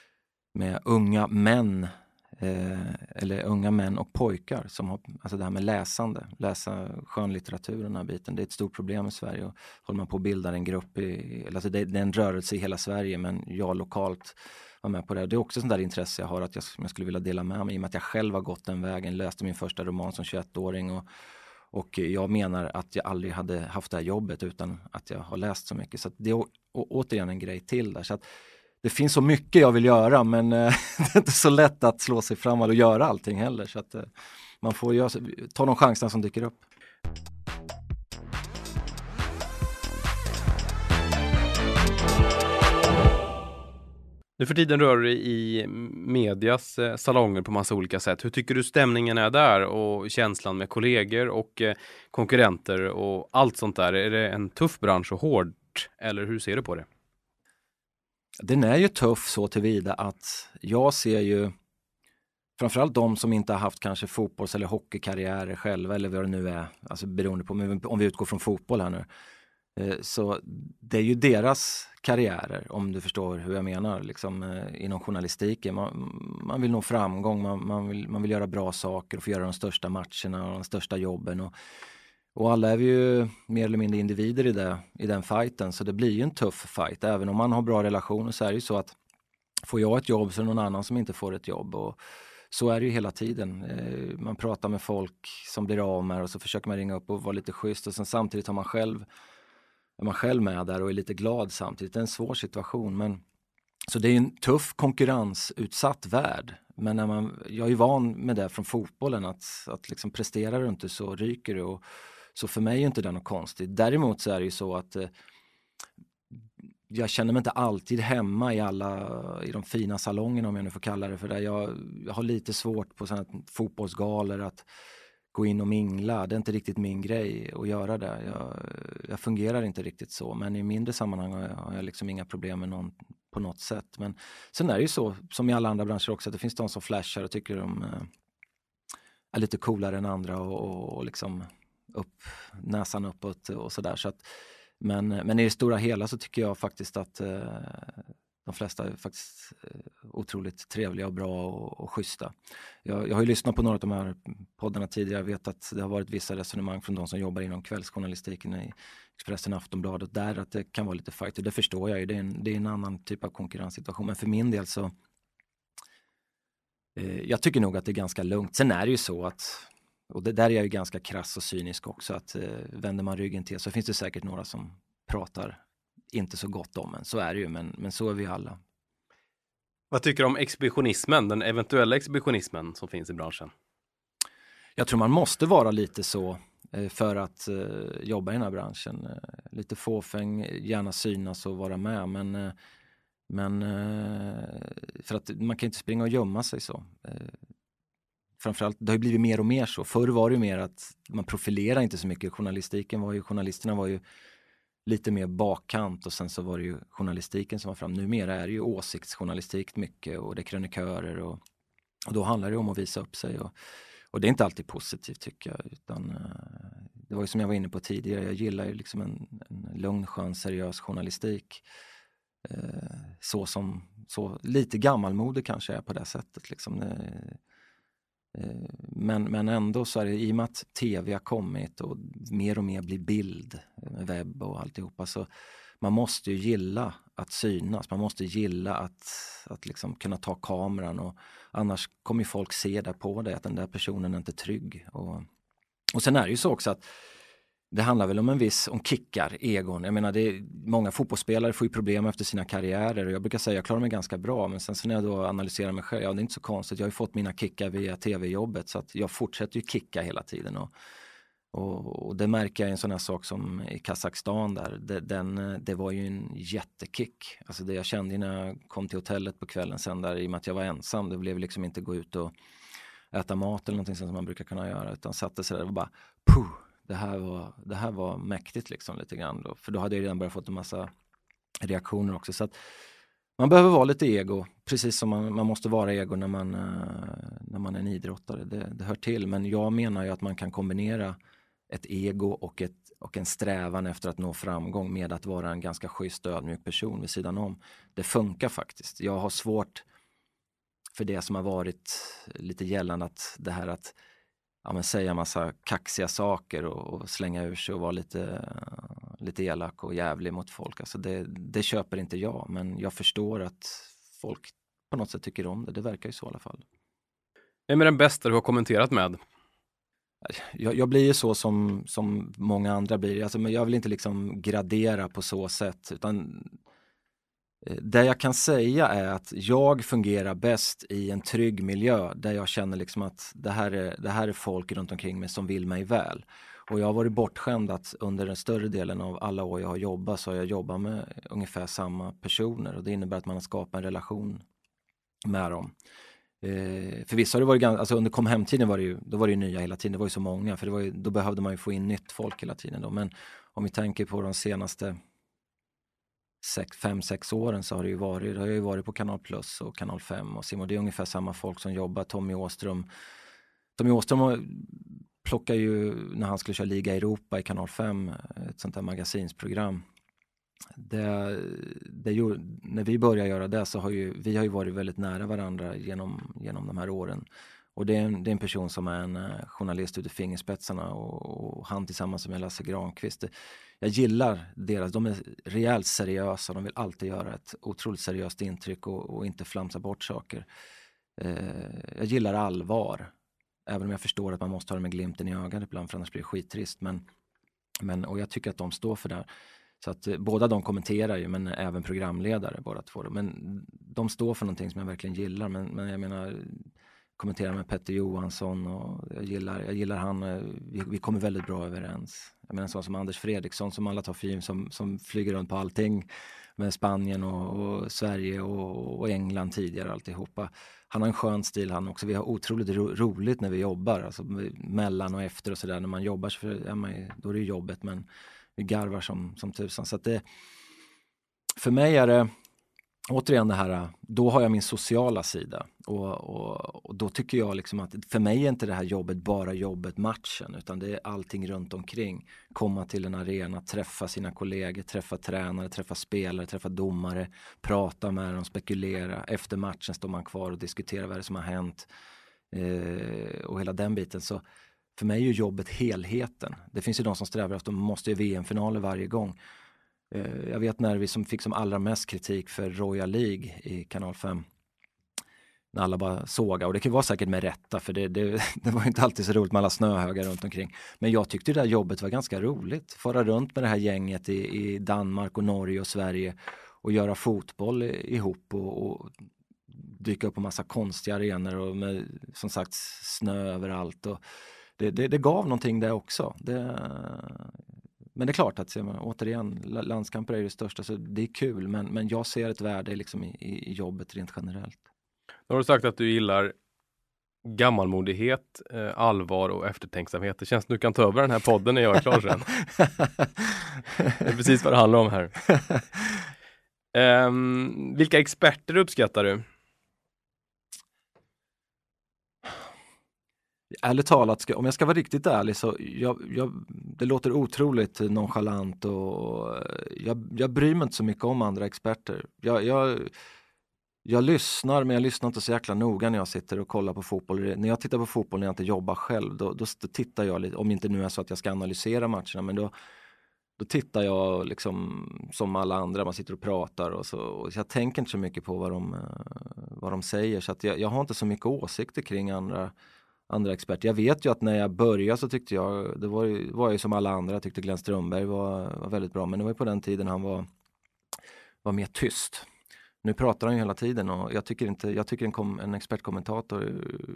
med unga män, eh, eller unga män och pojkar som har, alltså det här med läsande, läsa skönlitteratur, den här biten, det är ett stort problem i Sverige, och håller man på att bilda en grupp i, alltså det, det är en rörelse i hela Sverige, men jag lokalt var med på det. Det är också sånt där intresse jag har, att jag, jag skulle vilja dela med mig, i och med att jag själv har gått den vägen, läste min första roman som tjugoettåring, och, och jag menar att jag aldrig hade haft det här jobbet utan att jag har läst så mycket. Så att det är å, å, återigen en grej till där, så att det finns så mycket jag vill göra, men eh, det är inte så lätt att slå sig fram och göra allting heller. Så att eh, man får göra, ta de chanserna som dyker upp. Nu för tiden rör du dig i medias eh, salonger på massa olika sätt. Hur tycker du stämningen är där och känslan med kollegor och eh, konkurrenter och allt sånt där? Är det en tuff bransch och hårt, eller hur ser du på det? Den är ju tuff så tillvida att jag ser ju framförallt de som inte har haft kanske fotbolls- eller hockeykarriärer själva eller vad det nu är, alltså beroende på om vi utgår från fotboll här nu. Så det är ju deras karriärer, om du förstår hur jag menar, liksom, inom journalistiken. Man, man vill nå framgång, man, man, vill, man vill göra bra saker och få göra de största matcherna och de största jobben. Och, och alla är vi ju mer eller mindre individer i, det, i den fighten, så det blir ju en tuff fight. Även om man har bra relationer så är det ju så att får jag ett jobb så är det någon annan som inte får ett jobb. Och så är det ju hela tiden. Man pratar med folk som blir av med och så försöker man ringa upp och vara lite schysst och sen samtidigt har man själv är man själv med där och är lite glad samtidigt. Det är en svår situation. Men, så det är en tuff konkurrensutsatt värld. Men när man, jag är ju van med det från fotbollen att, att liksom presterar du inte så ryker du. Och, så för mig är inte det något konstigt. Däremot så är det ju så att eh, jag känner mig inte alltid hemma i alla i de fina salongerna om jag nu får kalla det för det. Jag, jag har lite svårt på sådana fotbollsgalor att gå in och mingla. Det är inte riktigt min grej att göra det. Jag, jag fungerar inte riktigt så. Men i mindre sammanhang har jag, har jag liksom inga problem med någon på något sätt. Men sen är det ju så, som i alla andra branscher också, att det finns de som flashar och tycker de eh, är lite coolare än andra och, och, och liksom upp, näsan uppåt och sådär. Så att, men, men i det stora hela så tycker jag faktiskt att eh, de flesta är faktiskt eh, otroligt trevliga och bra och, och schyssta. Jag, jag har ju lyssnat på några av de här poddarna tidigare. Jag vet att det har varit vissa resonemang från de som jobbar inom kvällsjournalistiken i Expressen, Aftonbladet, där att det kan vara lite fight. Och det förstår jag ju. Det är en, det är en annan typ av konkurrenssituation. Men för min del så eh, jag tycker nog att det är ganska lugnt. Sen är det ju så att, och det där är jag ju ganska krass och cynisk också, att eh, vänder man ryggen till så finns det säkert några som pratar inte så gott om en. Så är det ju, men, men så är vi alla. Vad tycker du om exhibitionismen, den eventuella exhibitionismen som finns i branschen? Jag tror man måste vara lite så eh, för att eh, jobba i den här branschen. Eh, lite fåfäng, gärna synas och vara med, men, eh, men eh, för att man kan inte springa och gömma sig så. Eh, framförallt, det har ju blivit mer och mer så. Förr var det ju mer att man profilerar inte så mycket. Journalistiken var ju, journalisterna var ju lite mer bakkant och sen så var det ju journalistiken som var fram. Numera är det ju åsiktsjournalistik mycket och det är krönikörer och, och då handlar det om att visa upp sig och, och det är inte alltid positivt tycker jag, utan uh, det var ju som jag var inne på tidigare, jag gillar ju liksom en, en lugn, skön, seriös journalistik uh, så som, så lite gammalmodig kanske är på det sättet liksom. Uh, Men, men ändå så är det, i och med att tv har kommit och mer och mer blir bild, webb och alltihopa, så man måste ju gilla att synas, man måste gilla att, att liksom kunna ta kameran och annars kommer ju folk se där på det att den där personen är inte trygg. Och, och sen är det ju så också att det handlar väl om en viss, om kickar, egon. Jag menar, det är, många fotbollsspelare får ju problem efter sina karriärer och jag brukar säga att jag klarar mig ganska bra, men sen så när jag då analyserar mig själv, ja det är inte så konstigt, jag har ju fått mina kickar via tv-jobbet så att jag fortsätter ju kicka hela tiden och, och, och det märker jag i en sån här sak som i Kazakstan där, det, den, det var ju en jättekick. Alltså det jag kände när jag kom till hotellet på kvällen sen där, i och med att jag var ensam, det blev liksom inte gå ut och äta mat eller någonting som man brukar kunna göra, utan satte sig där och bara puh. Det här, var, det här var mäktigt liksom lite grann då. För då hade jag redan börjat fått en massa reaktioner också. Så att man behöver vara lite ego. Precis som man, man måste vara ego när man, när man är en idrottare. Det, det hör till. Men jag menar ju att man kan kombinera ett ego och, ett, och en strävan efter att nå framgång med att vara en ganska schysst och ödmjuk person vid sidan om. Det funkar faktiskt. Jag har svårt för det som har varit lite gällande att det här att ja, men säga massa kaxiga saker och, och slänga ur sig och vara lite, lite elak och jävlig mot folk. Alltså det, det köper inte jag, men jag förstår att folk på något sätt tycker om det. Det verkar ju så i alla fall. Vem är den bästa du har kommenterat med? Jag, jag blir ju så som, som många andra blir. Alltså, men jag vill inte liksom gradera på så sätt, utan det jag kan säga är att jag fungerar bäst i en trygg miljö där jag känner liksom att det här är, det här är folk runt omkring mig som vill mig väl. Och jag har varit bortskämd att under den större delen av alla år jag har jobbat så har jag jobbat med ungefär samma personer. Och det innebär att man har skapat en relation med dem. Eh, för vissa har det varit ganska, alltså under kom hem-tiden var det ju, då var det ju nya hela tiden, det var ju så många. För det var ju, då behövde man ju få in nytt folk hela tiden då. Men om vi tänker på de senaste sex, fem, sex åren så har det ju varit, det har ju varit på Kanal Plus och Kanal fem och Simon, det är ungefär samma folk som jobbar. Tommy Åström Tommy Åström plockar ju när han skulle köra Liga Europa i Kanal fem, ett sånt där magasinsprogram. Det, det gjorde, när vi började göra det så har ju vi har ju varit väldigt nära varandra genom, genom de här åren. Och det är, en, det är en person som är en uh, journalist ute i fingerspetsarna och, och han tillsammans med Lasse Granqvist. Jag gillar deras, de är rejält seriösa, de vill alltid göra ett otroligt seriöst intryck och, och inte flamsa bort saker. Uh, jag gillar allvar, även om jag förstår att man måste ha det med glimten i ögat ibland för annars blir det skittrist. Men, men, och jag tycker att de står för det här. Så att eh, båda de kommenterar ju, men även programledare båda två. Men de står för någonting som jag verkligen gillar. Men, men jag menar, kommenterar med Petter Johansson och jag gillar, jag gillar han. Eh, vi, vi kommer väldigt bra överens. Jag menar sån som Anders Fredriksson som alla tar för givet, som, som flyger runt på allting med Spanien och, och Sverige och, och England tidigare alltihopa. Han har en skön stil han också. Vi har otroligt ro, roligt när vi jobbar. Alltså mellan och efter och sådär. När man jobbar så för, ja, man, då är det jobbet, men vi garvar som, som tusan. Så att det, för mig är det återigen det här, då har jag min sociala sida. Och, och, och då tycker jag liksom att för mig är inte det här jobbet bara jobbet matchen. Utan det är allting runt omkring. Komma till en arena, träffa sina kollegor, träffa tränare, träffa spelare, träffa domare. Prata med dem, spekulera. Efter matchen står man kvar och diskuterar vad det som har hänt. Eh, och hela den biten. Så för mig är ju jobbet helheten. Det finns ju de som strävar efter att de måste göra V M-finaler varje gång. Uh, jag vet när vi som fick som allra mest kritik för Royal League i Kanal fem. När alla bara såga. Och det kan vara säkert med rätta, för det, det, det var inte alltid så roligt med alla snöhögar runt omkring. Men jag tyckte det där jobbet var ganska roligt. Fara runt med det här gänget i, i Danmark och Norge och Sverige. Och göra fotboll ihop och, och dyka upp på massa konstiga arenor. Och med som sagt snö överallt och Det, det, det gav någonting där också. Det, men det är klart att man, återigen, landskamper är det största, så det är kul. Men, men jag ser ett värde liksom i, i jobbet rent generellt. Nu har du sagt att du gillar gammalmodighet, eh, allvar och eftertänksamhet. Det känns som du kan ta över den här podden när jag är klar sen. Det är precis vad det handlar om här. Um, vilka experter uppskattar du? Ärligt talat, ska, om jag ska vara riktigt ärlig så jag, jag, det låter otroligt nonchalant och jag, jag bryr mig inte så mycket om andra experter. Jag, jag, jag lyssnar, men jag lyssnar inte så jäkla noga när jag sitter och kollar på fotboll. När jag tittar på fotboll när jag inte jobbar själv, då, då tittar jag lite, om det inte nu är så att jag ska analysera matcherna, men då, då tittar jag liksom som alla andra, man sitter och pratar och så, och jag tänker inte så mycket på vad de, vad de säger, så att jag, jag har inte så mycket åsikter kring andra andra experter. Jag vet ju att när jag började så tyckte jag, det var ju, var ju som alla andra, jag tyckte Glenn Strömberg var, var väldigt bra, men det var ju på den tiden han var, var mer tyst. Nu pratar han ju hela tiden och jag tycker inte, jag tycker en, kom, en expertkommentator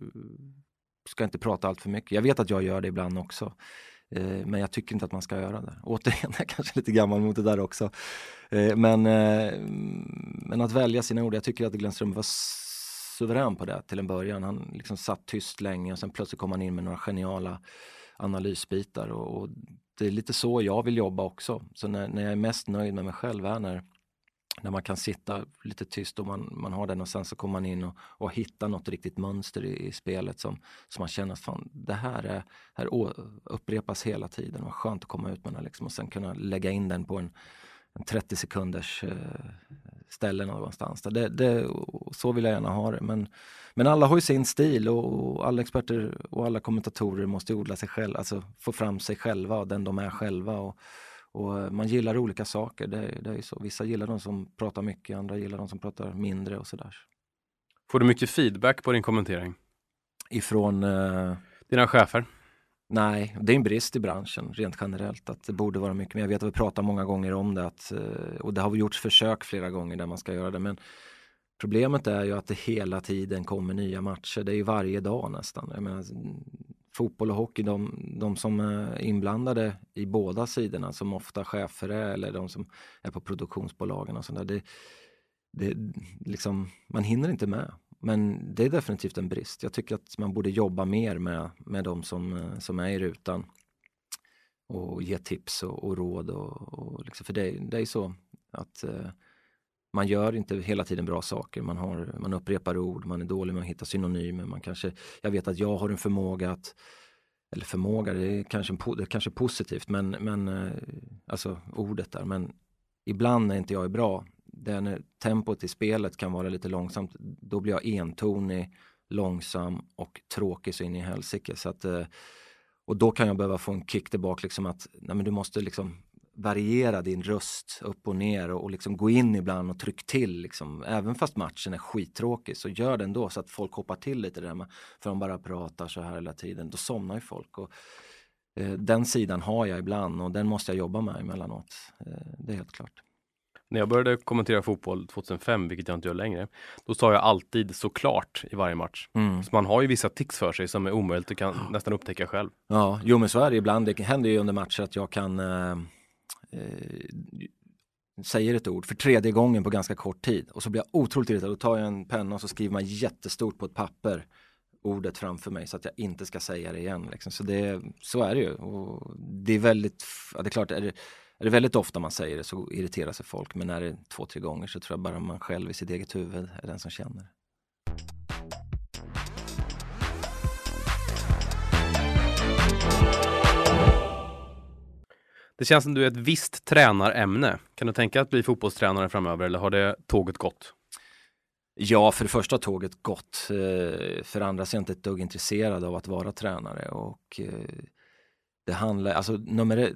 ska inte prata allt för mycket. Jag vet att jag gör det ibland också, eh, men jag tycker inte att man ska göra det. Återigen, jag är kanske lite gammal mot det där också. Eh, men, eh, men att välja sina ord, jag tycker att Glenn Strömberg var suverän på det till en början. Han liksom satt tyst länge och sen plötsligt kom han in med några geniala analysbitar och, och det är lite så jag vill jobba också. Så när, när jag är mest nöjd med mig själv är när, när man kan sitta lite tyst och man, man har den och sen så kommer man in och, och hittar något riktigt mönster i, i spelet som, som man känner att fan, det här, är, här upprepas hela tiden och skönt att komma ut med den liksom, och sen kunna lägga in den på en en trettio sekunders eh, ställe någonstans. Det, det, så vill jag gärna ha det. Men, men alla har ju sin stil och, och alla experter och alla kommentatorer måste odla sig själva, alltså få fram sig själva och den de är själva. Och, och man gillar olika saker, det, det är ju så. Vissa gillar de som pratar mycket, andra gillar de som pratar mindre och sådär. Får du mycket feedback på din kommentering? Ifrån eh, dina chefer? Nej, det är en brist i branschen rent generellt att det borde vara mycket mer. Jag vet att vi pratar många gånger om det att, och det har gjorts försök flera gånger där man ska göra det, men problemet är ju att det hela tiden kommer nya matcher. Det är ju varje dag nästan. Jag menar, fotboll och hockey, de, de som är inblandade i båda sidorna, som ofta chefer är, eller de som är på produktionsbolagen och sådär, det, det liksom, man hinner inte med. Men det är definitivt en brist. Jag tycker att man borde jobba mer med, med de som, som är i rutan och ge tips och, och råd. Och, och liksom, för det, det är så att eh, man gör inte hela tiden bra saker. Man, har, man upprepar ord, man är dålig med att hitta synonymer. Man kanske, jag vet att jag har en förmåga att, eller förmåga, det är kanske, det är kanske positivt, men, men eh, alltså ordet där. Men ibland när inte jag är bra, det när tempot i spelet kan vara lite långsamt, då blir jag entonig, långsam och tråkig så in i helsike. Så att, och då kan jag behöva få en kick tillbaka, liksom att nej, men du måste liksom variera din röst upp och ner och, och liksom gå in ibland och tryck till. Liksom. Även fast matchen är skittråkig, så gör den då så att folk hoppar till lite där med, för de bara pratar så här hela tiden. Då somnar ju folk. Och, eh, den sidan har jag ibland och den måste jag jobba med emellanåt. Eh, det är helt klart. När jag började kommentera fotboll tjugohundrafem, vilket jag inte gör längre, då sa jag alltid såklart i varje match. Mm. Så man har ju vissa tics för sig som är omöjligt att kan nästan upptäcka själv. Ja, jo men så är det ibland. Det händer ju under matcher att jag kan eh, eh, säger ett ord för tredje gången på ganska kort tid. Och så blir jag otroligt irriterad. Då tar jag en penna och så skriver man jättestort på ett papper ordet framför mig så att jag inte ska säga det igen. Liksom. Så, det, så är det ju. Och det är väldigt, ja, det är klart, är det, är det väldigt ofta man säger det så irriterar sig folk. Men när det är två, tre gånger så tror jag bara man själv i sitt eget huvud är den som känner. Det känns som du är ett visst tränarämne. Kan du tänka att bli fotbollstränare framöver eller har det tåget gått? Ja, för det första har tåget gått. För det andra så är jag inte ett dugg intresserad av att vara tränare. Och det handlar, alltså nummer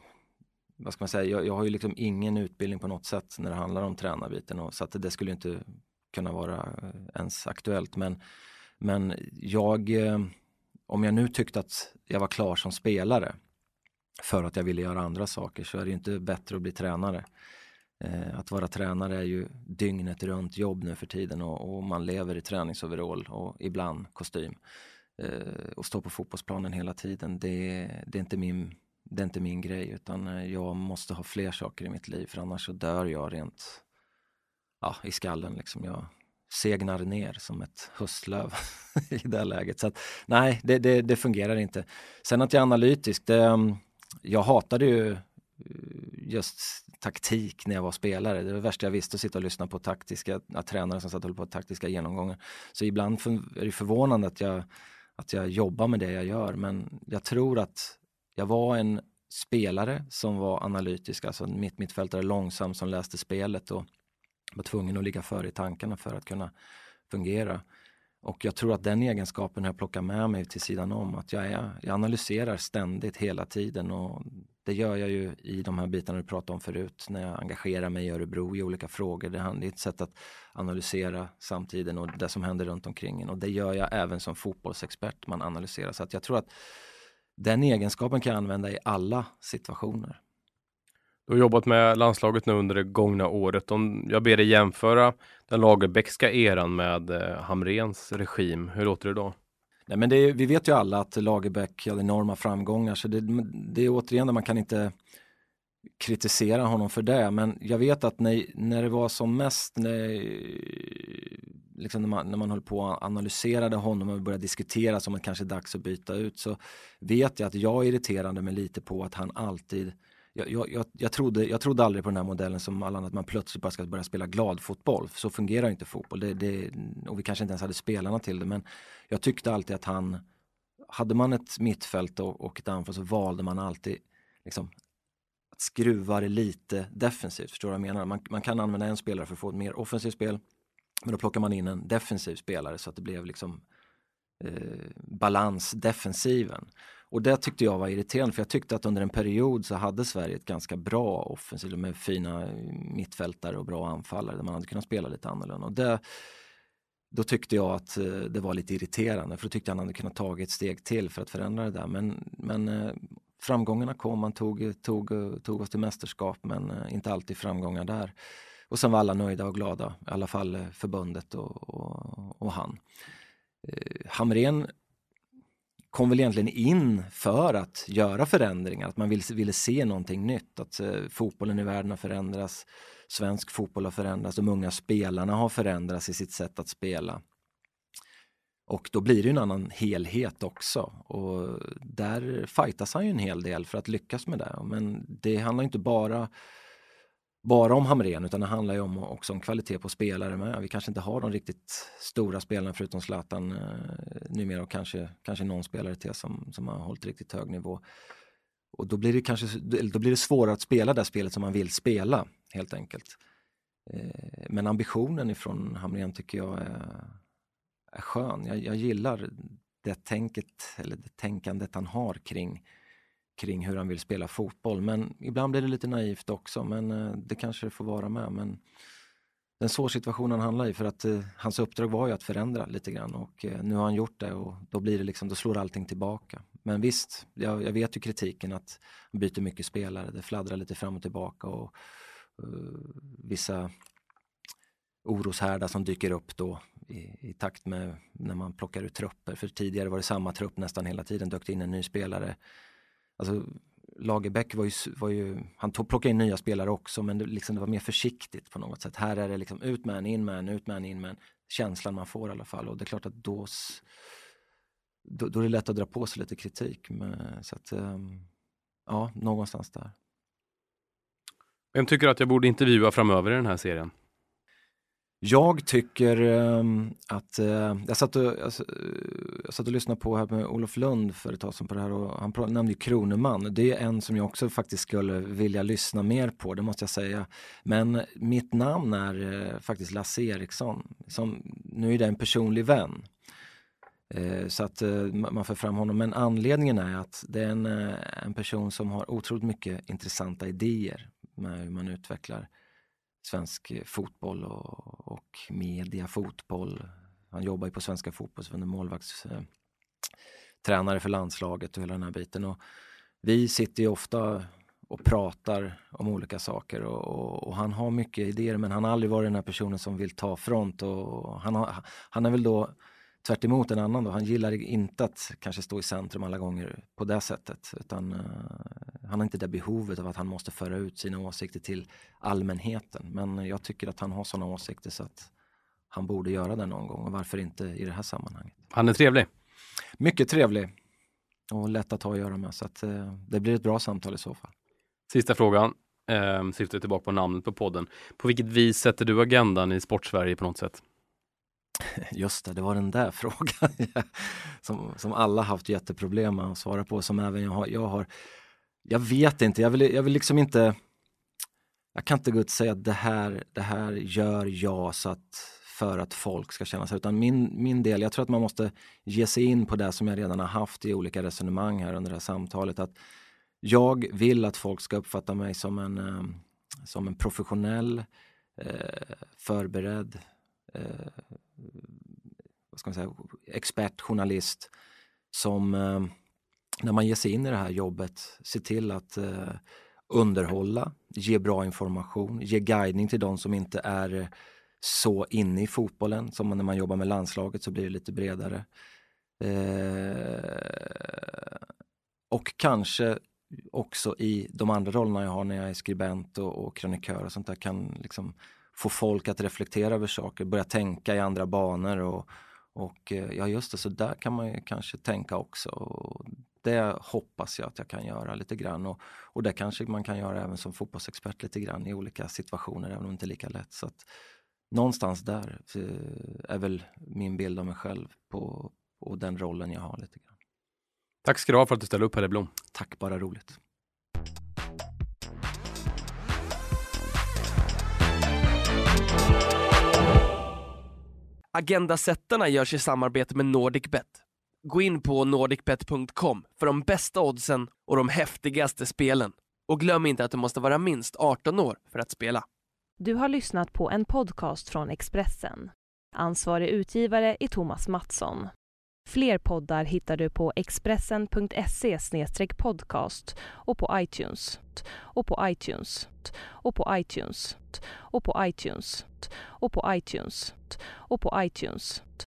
vad ska man säga, jag, jag har ju liksom ingen utbildning på något sätt när det handlar om tränarbiten. Och så att det skulle inte kunna vara ens aktuellt. Men, men jag, om jag nu tyckte att jag var klar som spelare för att jag ville göra andra saker, så är det ju inte bättre att bli tränare. Eh, att vara tränare är ju dygnet runt jobb nu för tiden och, och man lever i träningsoverall och ibland kostym. Eh, och stå på fotbollsplanen hela tiden, det, det, är inte min, det är inte min grej, utan jag måste ha fler saker i mitt liv, för annars så dör jag rent ja, i skallen. Liksom. Jag segnar ner som ett höstlöv i det läget. Så att, nej, det, det, det fungerar inte. Sen att jag är analytisk, det jag hatade ju just taktik när jag var spelare. Det var det värsta jag visste, att sitta och lyssna på taktiska ja, tränare som satt och höll på taktiska genomgångar. Så ibland är det förvånande att jag, att jag jobbar med det jag gör. Men jag tror att jag var en spelare som var analytisk. Alltså mitt mittfältare långsam som läste spelet och var tvungen att ligga före i tankarna för att kunna fungera. Och jag tror att den egenskapen har jag plockat med mig till sidan om. Att jag, är, jag analyserar ständigt hela tiden och det gör jag ju i de här bitarna du pratade om förut. När jag engagerar mig i Örebro i olika frågor. Det är ett sätt att analysera samtiden och det som händer runt omkring en. Och det gör jag även som fotbollsexpert. Man analyserar. Så att jag tror att den egenskapen kan jag använda i alla situationer. Du har jobbat med landslaget nu under det gångna året. Om jag ber dig jämföra den Lagerbäckska eran med eh, Hamrens regim, hur låter det då? Nej, men det är, vi vet ju alla att Lagerbäck hade enorma framgångar, så det, det är återigen där man kan inte kritisera honom för det. Men jag vet att när, när det var som mest, när, liksom när, man, när man höll på och analyserade honom och började diskutera som att det kanske är dags att byta ut, så vet jag att jag irriterade mig lite på att han alltid Jag, jag, jag, trodde, jag trodde aldrig på den här modellen som alla, att man plötsligt bara ska börja spela glad fotboll. Så fungerar inte fotboll. Det, det, och vi kanske inte ens hade spelarna till det. Men jag tyckte alltid att han, hade man ett mittfält och, och ett anfall, så valde man alltid liksom, att skruva det lite defensivt. Förstår du vad jag menar? Man, man kan använda en spelare för att få ett mer offensivt spel. Men då plockar man in en defensiv spelare så att det blev liksom eh, balans defensiven. Och det tyckte jag var irriterande, för jag tyckte att under en period så hade Sverige ett ganska bra offensivt med fina mittfältare och bra anfallare där man hade kunnat spela lite annorlunda. Och det, då tyckte jag att det var lite irriterande, för då tyckte jag han hade kunnat ta ett steg till för att förändra det där. Men, men framgångarna kom, man tog, tog, tog oss till mästerskap, men inte alltid framgångar där. Och sen var alla nöjda och glada, i alla fall förbundet och, och, och han. Hamrén kom väl egentligen in för att göra förändringar. Att man ville, ville se någonting nytt. Att eh, fotbollen i världen har förändrats. Svensk fotboll har förändrats. De unga spelarna har förändrats i sitt sätt att spela. Och då blir det en annan helhet också. Och där fightas han ju en hel del för att lyckas med det. Men det handlar inte bara, bara om Hamrén, utan det handlar ju om, också om kvalitet på spelare med. Vi kanske inte har de riktigt stora spelarna förutom Zlatan eh, numera, och kanske, kanske någon spelare till som, som har hållit riktigt hög nivå. Och då blir det kanske då blir det svårare att spela det spelet som man vill spela, helt enkelt. Eh, men ambitionen ifrån Hamrén tycker jag är är skön. Jag, jag gillar det tänket eller det tänkandet han har kring, kring hur han vill spela fotboll. Men ibland blir det lite naivt också, men eh, det kanske det får vara med. Men den svår situationen han handlar i, för att eh, hans uppdrag var ju att förändra lite grann, och eh, nu har han gjort det, och då blir det liksom, då slår allting tillbaka. Men visst, jag, jag vet ju kritiken att han byter mycket spelare, det fladdrar lite fram och tillbaka, och uh, vissa oroshärdar som dyker upp då i, i takt med när man plockar ut trupper. För tidigare var det samma trupp nästan hela tiden, dök in en ny spelare. Alltså Lagerbäck var ju, var ju han tog, plockade in nya spelare också, men det, liksom, det var mer försiktigt på något sätt. Här är det liksom ut med en, in med en, ut med en, in med en. Känslan man får i alla fall, och det är klart att då, då, då är det lätt att dra på sig lite kritik. Men, så att, um, ja, någonstans där. Vem tycker att jag borde intervjua framöver i den här serien? Jag tycker um, att uh, jag, satt och, jag, jag satt och lyssnade på här med Olof Lund för ett tag sedan på det här, och han pr- nämnde ju Kroneman. Det är en som jag också faktiskt skulle vilja lyssna mer på, det måste jag säga. Men mitt namn är uh, faktiskt Lasse Eriksson. Som, nu är det en personlig vän. Uh, så att uh, man får fram honom. Men anledningen är att det är en, uh, en person som har otroligt mycket intressanta idéer med hur man utvecklar svensk fotboll och, och media, fotboll. Han jobbar ju på Svenska fotbollsförbundet, målvaktstränare eh, för landslaget och hela den här biten. Och vi sitter ju ofta och pratar om olika saker, och, och, och han har mycket idéer, men han har aldrig varit den här personen som vill ta front, och han, har, han är väl då tvärt emot en annan då. Han gillar inte att kanske stå i centrum alla gånger på det sättet, utan uh, han har inte det behovet av att han måste föra ut sina åsikter till allmänheten. Men jag tycker att han har sådana åsikter så att han borde göra det någon gång, och varför inte i det här sammanhanget. Han är trevlig. Mycket trevlig och lätt att ha att göra med, så att uh, det blir ett bra samtal i så fall. Sista frågan, eh, syftar tillbaka på namnet på podden. På vilket vis sätter du agendan i Sportsverige på något sätt? Just det, det var den där frågan som, som alla haft jätteproblem med att svara på, som även jag har. Jag, har, jag vet inte, jag vill, jag vill liksom inte, jag kan inte gå ut och säga att det här, det här gör jag så att, för att folk ska känna sig, utan min, min del, jag tror att man måste ge sig in på det som jag redan har haft i olika resonemang här under det här samtalet, att jag vill att folk ska uppfatta mig som en, som en professionell, eh, förberedd, eh, vad ska man säga, expert, journalist som eh, när man ger sig in i det här jobbet ser till att eh, underhålla, ge bra information, ge guidning till de som inte är så inne i fotbollen, som när man jobbar med landslaget så blir det lite bredare. Eh, och kanske också i de andra rollerna jag har när jag är skribent och, och krönikör och sånt där, kan liksom få folk att reflektera över saker, börja tänka i andra banor, och, och ja, just det, så där kan man ju kanske tänka också, och det hoppas jag att jag kan göra lite grann, och, och det kanske man kan göra även som fotbollsexpert lite grann i olika situationer, även om det inte är lika lätt. Så att någonstans där är väl min bild av mig själv på, på den rollen jag har lite grann. Tack ska du ha för att du ställde upp, Pelle Blom. Tack, bara roligt. Agendasättarna görs i samarbete med NordicBet. Gå in på nordic bet punkt com för de bästa oddsen och de häftigaste spelen. Och glöm inte att du måste vara minst arton år för att spela. Du har lyssnat på en podcast från Expressen. Ansvarig utgivare är Thomas Mattsson. Fler poddar hittar du på expressen punkt se slash podcast och på iTunes och på iTunes och på iTunes och på iTunes och på iTunes och på iTunes.